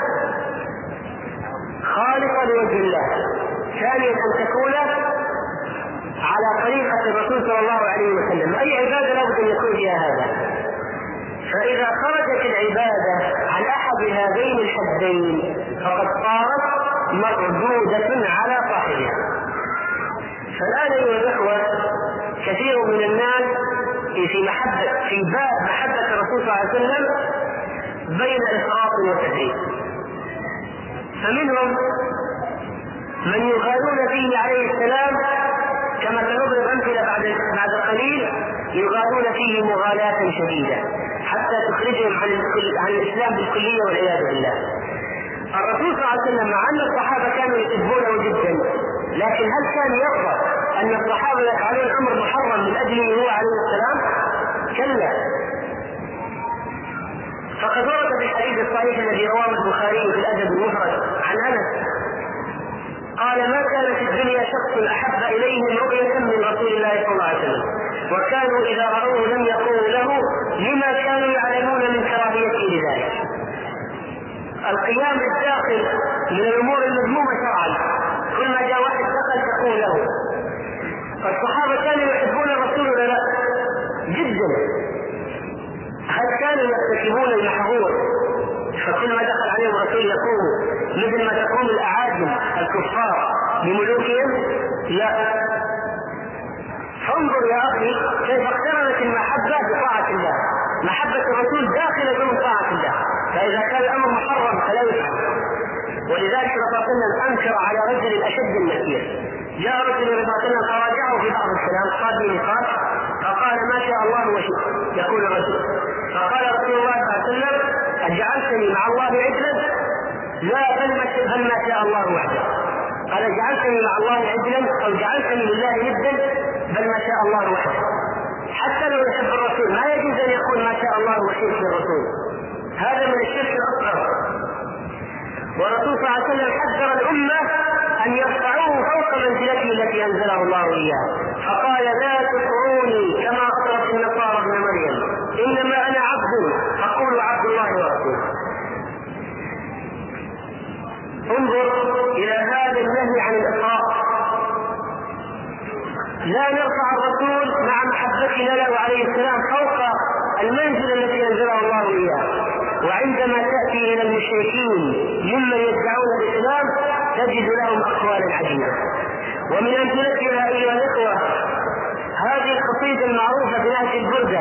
خالصة لوجه الله، ثانيا أن تكون على طريقة الرسول صلى الله عليه وسلم. أي عبادة لابد أن يكون فيها هذا. فإذا خرجت العبادة عن أحد هذين الحدين فقد صارت مردودة على صاحبها. فالآن أيها الأخوة، كثير من الناس في باب محبة الرسول صلى الله عليه وسلم بين إفراط وتفريط، فمنهم من يغالون فيه عليه السلام كما سنضرب أمثلة بعد قليل، يغالون فيه مغالاة شديدة حتى تخرجهم عن الإسلام بالكلية والعياذ بالله. الرسول صلى الله عليه وسلم مع أن الصحابة كانوا يحبونه جدا، لكن هل كان يرضى أن الصحابة يفعلون أمر محرم من أجله هو عليه السلام؟ كلا. فقد ورد في الحديث الصحيح الذي رواه البخاري في الأدب المفرد عن أنس قال: ما كان في الدنيا شخص أحب إليهم رؤية من رسول الله صلى الله عليه وسلم، وكانوا إذا رأوه لم يقولوا له لما كانوا يعلمون من كراهيته لذلك. القيام بالداخل من الأمور المذمومة شرعا، كل ما جاء واحد دخل تقول له. الصحابة كانوا يحبون الرسول ولا لا؟ جدا. هل كانوا يرتكبون المحظور فكل ما دخل عليهم الرسول يقوم مثل ما تقوم الأعاجم الكفار بملوكهم؟ لا. فانظر يا أخي كيف اقترنت المحبة بطاعة الله. محبة الرسول داخلة ضمن طاعة الله، فإذا كان الأمر محرم فلا يفعل. ولذلك رسول الله أنكر على رجل أشد النكير. جاء رجل رسول الله فراجعه في بعض الكلام قال لي نقاط فقال: ما شاء الله وشئت. يقول الرسول فقال رسول الله صلى الله عليه وسلم: أجعلتني مع الله عدلا؟ لا، بل ما شاء الله وحده. قال: جعلتني مع الله عدلا أو جعلتني لله ندا؟ بل ما شاء الله وحده. حتى لو يحب الرسول ما يجوز أن يقول ما شاء الله وشئت للرسول، هذا من الشرك الأصغر. والرسول صلى الله عليه وسلم حذر الأمة أن يرفعوه فوق منزلته التي أنزله الله إياه، فقال: لا تطروني كما أطرت النصارى ابن مريم، إنما أنا عبد فقولوا عبد الله ورسوله. انظر إلى هذا النهي عن الإطراء. لا نرفع الرسول مع محبتنا له عليه السلام فوق المنزل التي أنزله الله إياه. وعندما تأتي إلى المشركين ممن يدعون الإسلام تجد لهم أقوالا عجيبة. ومن أمثلتها أيها الإخوة هذه القصيدة المعروفة بنهج البردة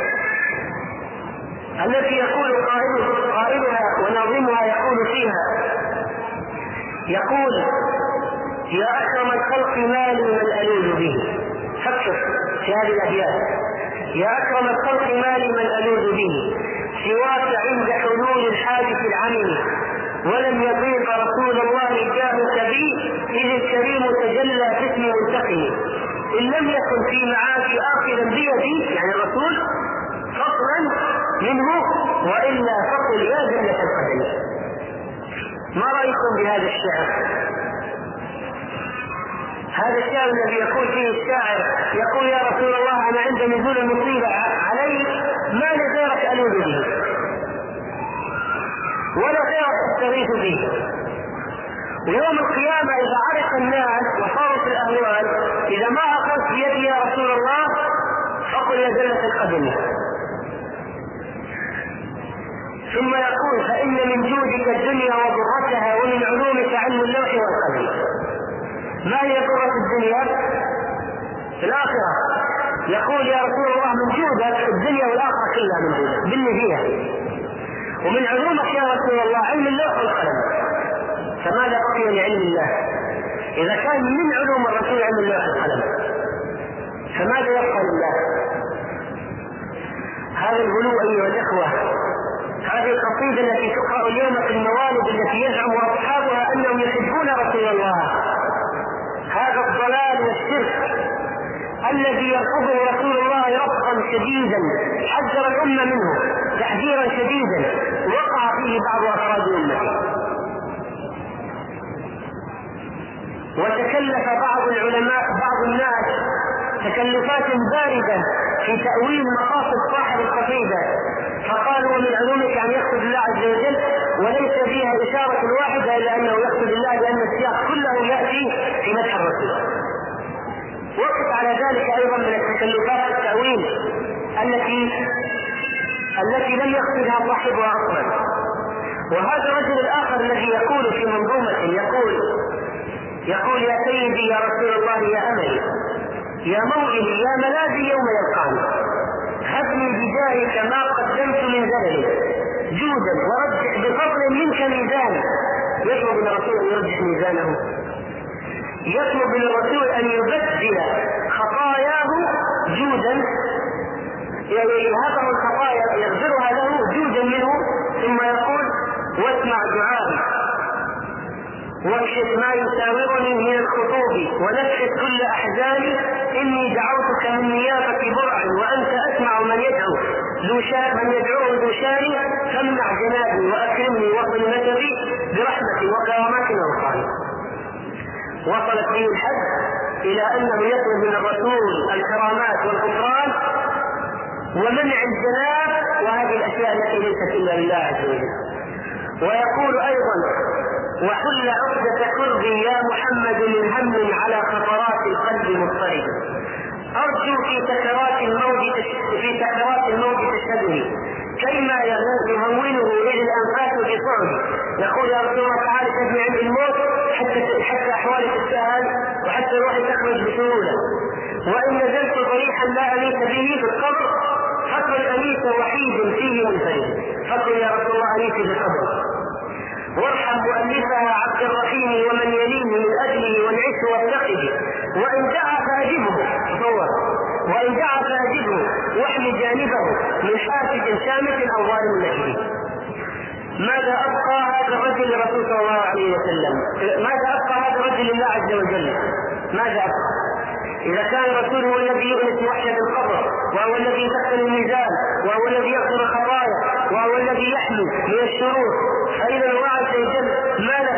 التي يقول قائلها وناظمها يقول فيها: يقول: يا أكرم الخلق ما لي من ألوذ به. فكر في هذه الأبيات: يا أكرم الخلق ما لي من ألوذ به، سواك عند حلول الحادث العميم، ولم يضيق رسول الله جاهك بي، إذ الكريم تجلى باسم منتقم. إن لم يكن في معاشي آخذا بيدي، يعني الرسول، فصلا منه، وإلا فقل يا ذلة القدم. ما رأيكم بهذا الشعر؟ هذا الشعر الذي يقول فيه الشاعر يقول: يا رسول الله أنا عند نزول المصيبة علي ما لغيرك ألوذ به ولا غيرك أستغيث به. ويوم القيامة إذا عرف الناس وصاروا في الأهوال إذا ما أخذت بيدي يا رسول الله فقل يا ذلة القدم. ثم يقول: فإن من جودك الدنيا وضرتها، ومن علومك علم اللوح والقلم. ما هي ضرة الدنيا؟ في الآخرة. يقول: يا رسول الله من جودك الدنيا والآخرة كلها من جودك باللي فيها، ومن علومك يا رسول الله علم اللوح والقلم. فماذا بقي لعلم الله؟ إذا كان من علوم الرسول علم اللوح والقلم فماذا يبقى لله؟ هذا الغلو أيها الإخوة. هذه القصيدة التي تقرأ اليوم في الموالد التي يزعم أصحابها أنهم يحبون رسول الله، هذا الضلال والشرك الذي يرفضه رسول الله رفضا شديدا حذر الأمة منه تحذيرا شديدا وقع فيه بعض أفراد أمته. وتكلف بعض العلماء بعض الناس تكلفات باردة في تأويل مقاصد صاحب القصيدة، فقالوا: ومن علومك أن يقصد الله عز وجل، وليس فيها إشارة واحدة إلا أنه يقصد الله، لأن السياق كله يأتي في مدح الرسول. وقف على ذلك أيضا من التكلفات التأويل التي لم يقصدها صاحبها أصلا. وهذا الرجل الآخر الذي يقول في منظومة يقول: يا سيدي يا رسول الله يا أملي يا موئلي يا ملاذي يوم يلقاني، هبني بجاهك ما قدمت من ذلك جودا ورجح بفضل منك ميزانا. يطلب من الرسول أن يرجح ميزانه، يطلب من الرسول أن يبدل خطاياه جودا، يذهبه الخطايا يغفرها له جودا منه، ثم يقول: واسمع دعائي واكشف ما يساورني من الخطوب ونفشت كل أحزاني، إني دعوتك من نيابة برع وأنت أسمع من يدعوه ذو شان، فامنع جنابي وأكرمني وصل نسبي برحمة وكرامات وغفران. وصلت به الحد إلى أنه يطلب من الرسول الكرامات والغفران ومنع الجناب وهذه الأشياء التي ليست إلا لله عز وجل. ويقول أيضا: وحل عقدة كربي يا محمد من هم على خطرات القلب مضطرب، أرجو في سكرات الموت تشهدني كيما يهونه إذ الأنفاس بصعب. يقول: يا رسول الله تعالى تبني عند الموت حتى أحوالك تسهل وحتى روحي تخرج بسهولة، وإن نزلت ضريحا لا أميت به في القبر فقل أنيس وحيد فيه منفرد، فقل يا رسول الله أنيس بالقبر. وارحم مؤلفها عبد الرحيم ومن يليه من أجله والعش والتقد، وإن دعا فأجبه واحمي جانبه من حاسد شامت أو ظالم نجم. ماذا أبقى هذا الرجل لرسول صلى الله عليه وسلم؟ ماذا أبقى هذا الرجل لله عز وجل؟ ماذا أبقى؟ إذا كان الرسول هو الذي يؤنس وحشة القبر، وهو الذي يسخن الميزان، وهو الذي يغفر الخطايا، وهو الذي يحمي من الشرور، فإذا الله عز وجل ما له؟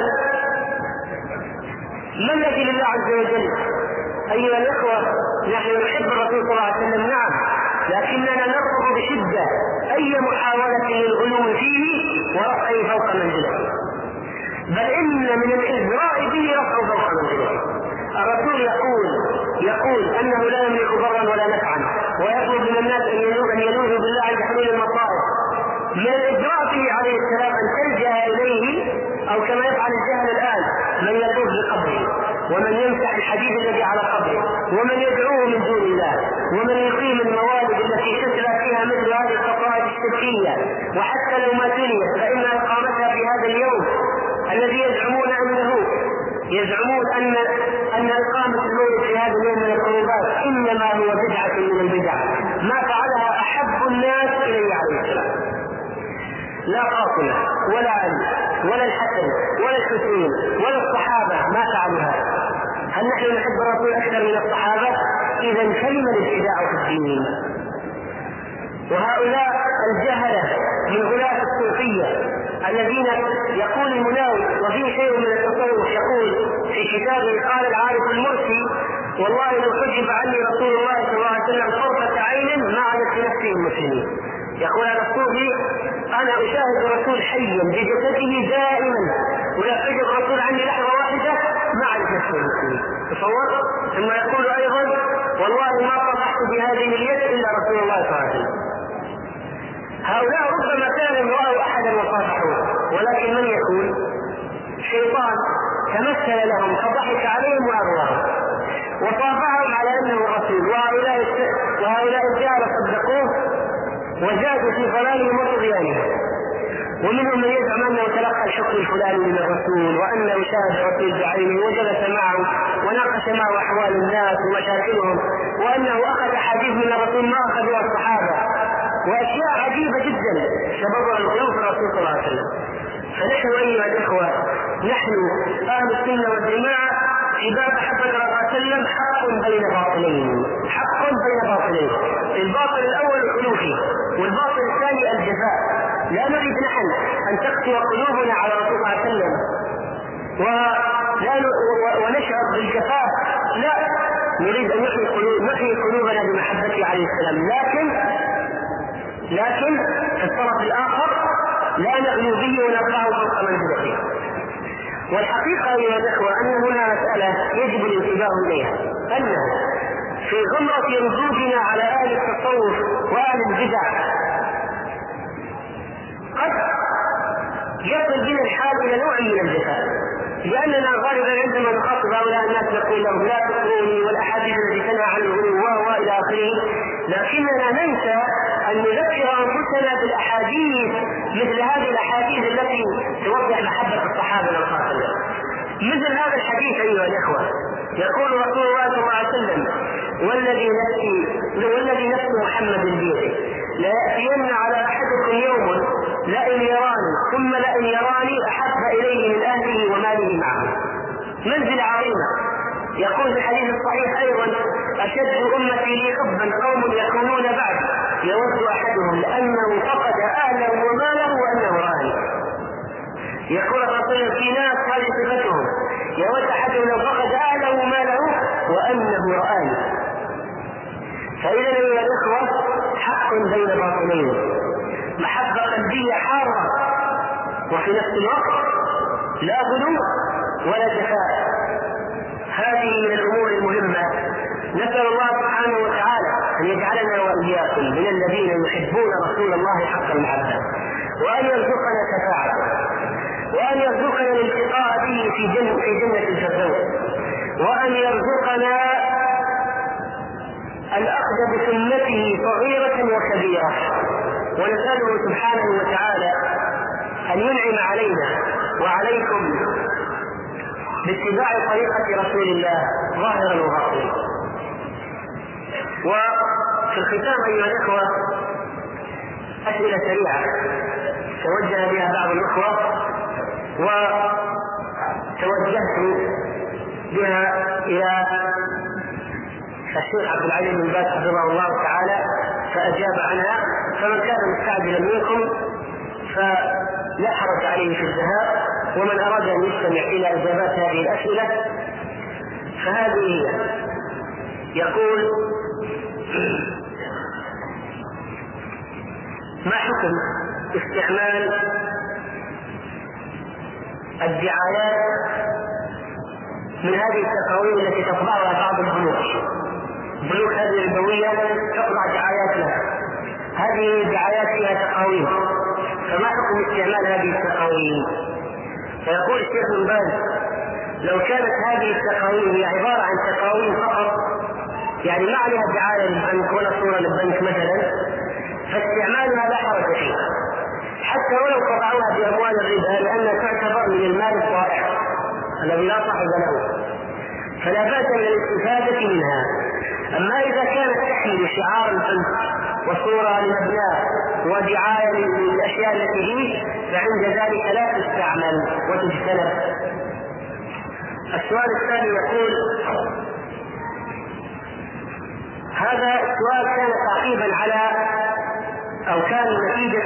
ما الذي لله عز وجل؟ أيها الأخوة، نحن نحب الرسول صلى الله عليه وسلم نعم، لكننا نرفض بشدة أي محاولة للغلو فيه ورفعه فوق منزله، بل إن من الإزراء به رفعه فوق منزله. الرسول يقول أنه لا يملك ضرا ولا نفعا، ويطلب من الناس أن يلوذوا بالله عند حلول المصائب. من الإزراء به عليه السلام أن تلجأ إليه، أو كما يفعل الجهل الآن من يطوف بقبره، ومن يمسح الحديث الذي على قبره، ومن يدعوه من دون الله، ومن يقيم الموالد التي تتلى فيها مثل هذه القصائد الشركية، وحتى لو ما تليت فإن إقامتها في هذا اليوم الذي يزعمون أن إقامة المولد في هذا اليوم من القربات إنما هو بدعة من البدع، ما فعلها أحب الناس إليه عليه السلام. لا فاطمة ولا علي ولا الحسن ولا الحسين ولا الصحابة ما فعلوا هذا. هل نحن نحب الرسول أكثر من الصحابة؟ إذا كلمة الابتداع في الدين. وهؤلاء الجهلة من غلاة الصوفية الذين يقول المناوي وفيه شيء من التصوف، يقول في كتابه: قال العارف المرسي: والله لو حجب عني رسول الله صلى الله عليه وسلم طرفة عين ما عادت في نفسه المسلمين. يقول هذا الصوفي: أنا أشاهد الرسول حيا بجسده دائما، ولا حجب الرسول عني لحظة واحدة ما عادت نفسه المسلمين. تصور. ثم يقول أيضا: والله ما طرحت بهذه اليد إلا رسول الله صلى الله عليه وسلم. هؤلاء ربما كانوا رأوا أحدا وصافحوه، ولكن من يكون؟ شيطان تمثل لهم فضحك عليهم وأغواهم وصافحهم على أنه الرسول، وهؤلاء الجهل صدقوه وزادوا في ضلالهم وطغيانهم. ومنهم من يزعم أنه تلقى الحكم الفلاني من الرسول، وأنه شاهد الرسول بعينه وجلس معه وناقش معه أحوال الناس ومشاكلهم، وأنه أخذ أحاديث من الرسول ما أخذها الصحابة، وأشياء عجيبة جدا سببها الغلو في الرسول صلى الله عليه وسلم. فنحن أيها الإخوة، نحن أهل السنة والجماعة في باب محبة الرسول صلى الله عليه وسلم حق بين باطلين، الباطل الأول الغلو فيه، والباطل الثاني الجزاء. لا نريد نحن أن تقسو قلوبنا على الرسول صلى الله عليه وسلم ونشعر بالجفاء، لا، نريد أن نحيي قلوبنا بمحبته عليه السلام، لكن في الطرف الآخر لا نغلو به ونرفعه فوق منزلته. والحقيقة أيها الأخوة أن هنا مسألة يجب الانتباه إليها، أنه في غمرة ردودنا على أهل التصوف وأهل البدع قد يصل بنا الحال إلى نوع من الجفاء، لأننا غالبا عندما نخاطب هؤلاء الناس نقول لهم لا تكفروني والأحاديث التي تنهى عن الغلو وإلى آخره، لكننا ننسى أن نذكر أنفسنا بالأحاديث مثل هذه الأحاديث التي توضح محبة الصحابة صلى الله عليه وسلم. مثل هذا الحديث أيها الإخوة، يقول رسول الله صلى الله عليه وسلم: والذي نفس محمد بيده لا يأتين على أحدكم يوم لئن يراني ثم لئن يراني أحب إليه من أهله وماله معه. منزلة عظيمة. يقول في الحديث الصحيح أيضا: أشد أمتي لي حبا قوم يكونون بعد يود أحدهم لأنه فقد أهله وماله وأنه رآني. يقول الرسول في ناس هذه صفتهم: يود أحدهم لو فقد أهله وماله وأنه رآني. فإذا أيها الإخوة حق بين باطنين، محبة قلبية حارة وفي نفس الوقت لا غلو ولا جفاء. هذه من الأمور المهمة. نسأل الله سبحانه وتعالى أن يجعلنا وإياكم من الذين يحبون رسول الله حق المحبة، وأن يرزقنا شفاعته، وأن يرزقنا الالتقاء به في جنة الفردوس، وأن يرزقنا الأخذ بسنته صغيرة وكبيرة. ونسأله سبحانه وتعالى أن ينعم علينا وعليكم باتباع طريقة رسول الله ظاهرا وباطنا. وفي الختام أيها الإخوة أسئلة سريعة توجه بها بعض الإخوة وتوجهت بها إلى الشيخ عبد العزيز بن باز حفظه الله تعالى فأجاب عنها، فمن كان مستعجلا منكم فلا حرج عليه في الذهاب، ومن أراد أن يستمع إلى إجابات هذه الأسئلة فهذه هي. يقول: ما حكم استعمال الدعايات من هذه التقاويم التي تطبعها بعض البنوك هذه الربوية تطبع دعايات لها؟ هذه الدعايات فيها تقاويم، فما حكم استعمال هذه التقاويم؟ فيقول الشيخ بن باز: لو كانت هذه التقاويم هي عبارة عن تقاويم فقط، يعني ما عليها دعاية للبنك ولا صورة للبنك مثلا، فاستعمالها لا حرج فيه حتى ولو قطعوها بأموال الربا، لأنها تعتبر من المال الضائع الذي لا صاحب له، فلا بأس من الاستفادة منها. أما إذا كانت تحمل شعار البنك وصورة لمبناه ودعاية للأشياء التي فيه فعند ذلك لا تستعمل وتجتنب. السؤال الثاني يقول: هذا السؤال كان تعقيبا على أو كان نتيجة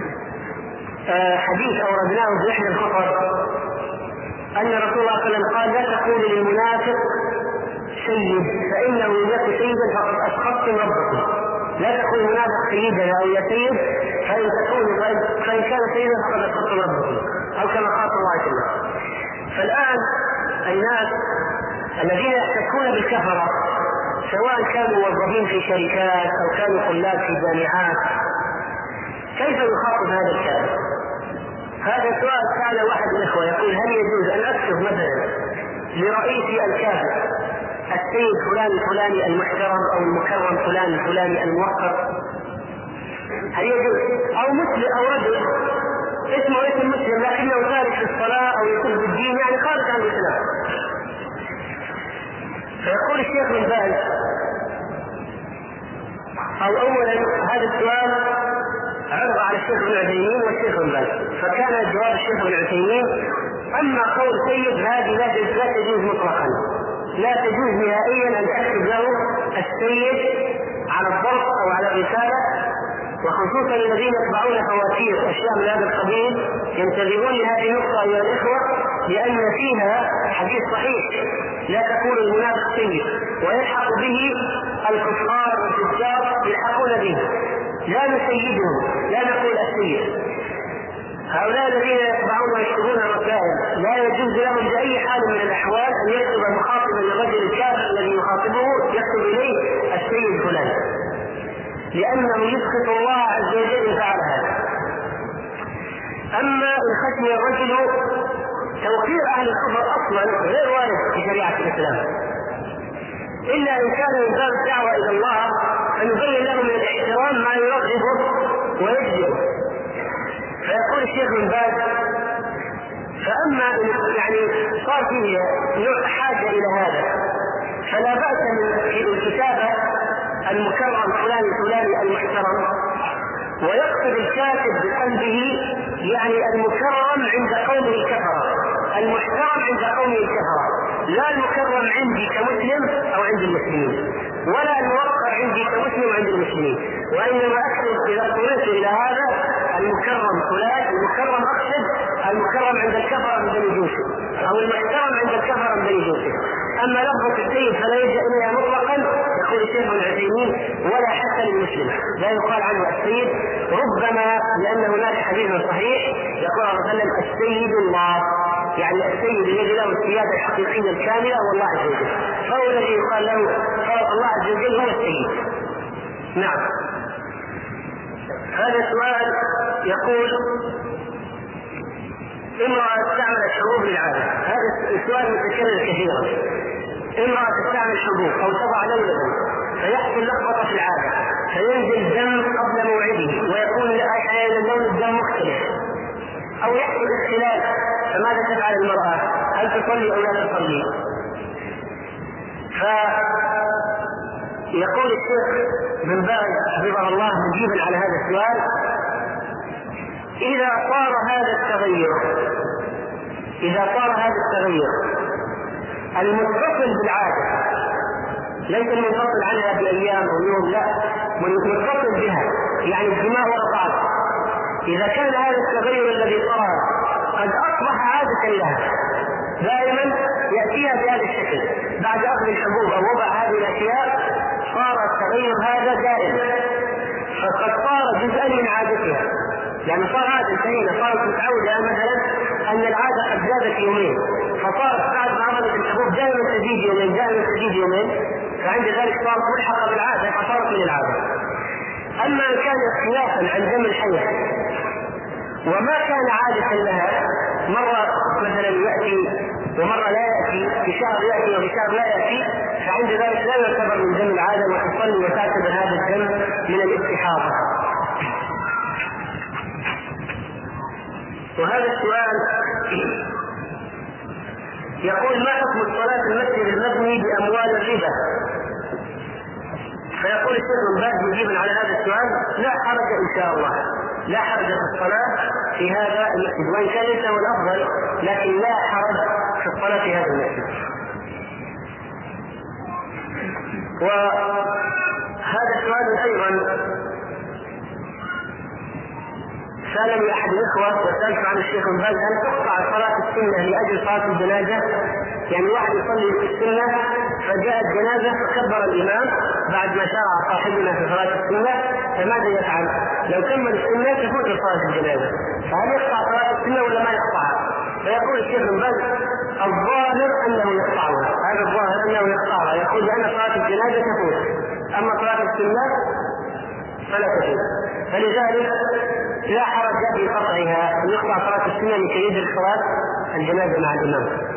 حديث أوردناه في إحدى الخطب أن رسول الله صلى الله عليه وسلم قال: لا تقولوا للمنافق سيد فإنه إن يكن سيدا فقد أسخطتم ربكم. لا تقول المنافق سيدنا أو يا سيد، فإن كان سيدا فقد أسخطتم ربكم، أو كما قال صلى الله عليه وسلم. فالآن الناس الذين يحتكون بالكفرة سواء كانوا موظفين في شركات أو كانوا طلاب في جامعات، كيف يخاطب هذا الكلام؟ هذا سؤال سأل واحد من الإخوة يقول: هل يجوز أن أكتب مثلا لرئيسي الكافر السيد فلان الفلاني المحترم أو المكرم فلان الفلاني الموقر؟ هل يجوز؟ أو مسلم أو رجل اسمه اسم مسلم لكنه خارج في الصلاة أو يسب الدين، يعني خارج عن الإسلام. فيقول الشيخ بن باز: أو أولا هذا السؤال عرض على الشيخ بن عثيمين والشيخ بن باز، فكان جواب الشيخ بن عثيمين: أما قول سيد هذه لا تجوز مطلقا، لا تجوز نهائيا أن تكتب له السيد على الضرب أو على الرسالة، وخصوصا الذين يطبعون فواتير أشياء من هذا القبيل ينتبهون لهذه النقطة أيها الإخوة، لأن فيها حديث صحيح: لا تقول المنافق سيد، ويلحق به الكفار والفجار يلحقون به، لا نسيدهم، لا نقول السيد. هؤلاء الذين يطبعون ويكتبون الرسائل لا يجوز لهم بأي حال من الأحوال أن يكتب مخاطبا للرجل الكافر الذي يخاطبه يكتب إليه السيد فلان، لأنه يسخط الله عز وجل إن فعل هذا. أما إن خشي الرجل توقير أهل الكفر أصلا غير وارد في شريعة الإسلام، إلا إن كان من باب الدعوة إلى الله فنبين له من الاحترام ما يرغبه ويجذبه. فيقول الشيخ بن باز: فأما يعني صار فيه نوع حاجة إلى هذا فلا بأس من الكتابة المكرم فلان الفلاني المحترم، ويقصد الكاتب بقلبه يعني المكرم عند قومه الكفرة المحترم عند قومه الكفرة، لا المكرم عندي كمسلم أو عند المسلمين، ولا الموقر عندي كمسلم عند المسلمين، وإنما أكثر إذا اضطررت إلى هذا المكرم فلان، المكرم أقصد المكرم عند الكفرة من بني جوشي، أو المحترم عند الكفرة من بني جوشي. أما لفظة السيد فلا يلجأ إليها مطلقا، يقول الشيخ ابن عثيمين، ولا حتى للمسلم لا يقال عنه السيد، ربما لأن هناك حديث صحيح يقول صلى الله عليه وسلم السيد الله، يعني السيد الذي له السيادة الحقيقية الكاملة هو الله عز وجل، فهو الذي يقال له الله عز وجل هو السيد. نعم. هذا السؤال يقول امرأة تستعمل الحبوب للعادة، هذا السؤال متكرر كثيرا. امرأة تستعمل حبوب أو تضع لولبا فيحصل لخبطة في العادة، فينزل دم قبل موعده ويكون أحيانا لون الدم مختلف، أو يحصل اختلاف، فماذا تفعل المرأة؟ هل تصلي أو لا تصلي؟ فيقول الشيخ بن باز حفظه الله مجيبا على هذا السؤال: إذا صار هذا التغير المتصل بالعادة، ليس المنفصل عنها بأيام أو يوم، لا، متصل بها، يعني الدماء ورقات، إذا كان هذا التغير الذي صار قد أصبح عادة لها دائما يأتيها بهذا الشكل بعد أخذ الحبوب أو وضع هذه الأشياء، صار التغير هذا دائم، فقد صار جزءا من عادتها، يعني صار عادة انتهينا، صارت متعودة مثلا أن العادة قد زادت يومين، فصارت بعد ما عملت الحبوب دائما تزيد يومين، فعند ذلك صارت ملحقة بالعادة فصارت من العادة. أما إن كان اختلافا عن دم الحيض وما كان عادة لها، مرة مثلا يأتي ومرة لا يأتي، في شهر يأتي وفي شهر لا يأتي، فعند ذلك لا يعتبر من دم العادة وتصلي وتعتبر هذا الدم من الاستحاضة. وهذا السؤال يقول: ما حكم الصلاة في المسجد المبني بأموال الربا؟ فيقول الشيخ بن باز مجيبا على هذا السؤال: لا حرج إن شاء الله، لا حرج في الصلاة في هذا المسجد، وإن كان ليس هو الأفضل لكن لا حرج في الصلاة في هذا المسجد. وهذا السؤال أيضا سألني أحد الإخوة وسألت عن الشيخ بن باز: هل تقطع صلاة السنة لأجل صلاة الجنازة؟ يعني واحد يصلي في السنة فجاءت جنازة فكبر الإمام بعد ما شرع صاحبنا في صلاة السنة، فماذا يفعل؟ لو كمل السنة تفوت صلاة الجنازة، فهل يقطع صلاة السنة ولا ما يقطعها؟ فيقول الشيخ بن باز: الظاهر أنه يقطعها، هذا الظاهر أنه يقطعها، يقول لأن صلاة الجنازة تفوت، أما صلاة السنة فلا تفوت، فلذلك لا حرج في قطعها، أن يقطع صلاة السنة لكي يدرك صلاة الجنازة مع الإمام.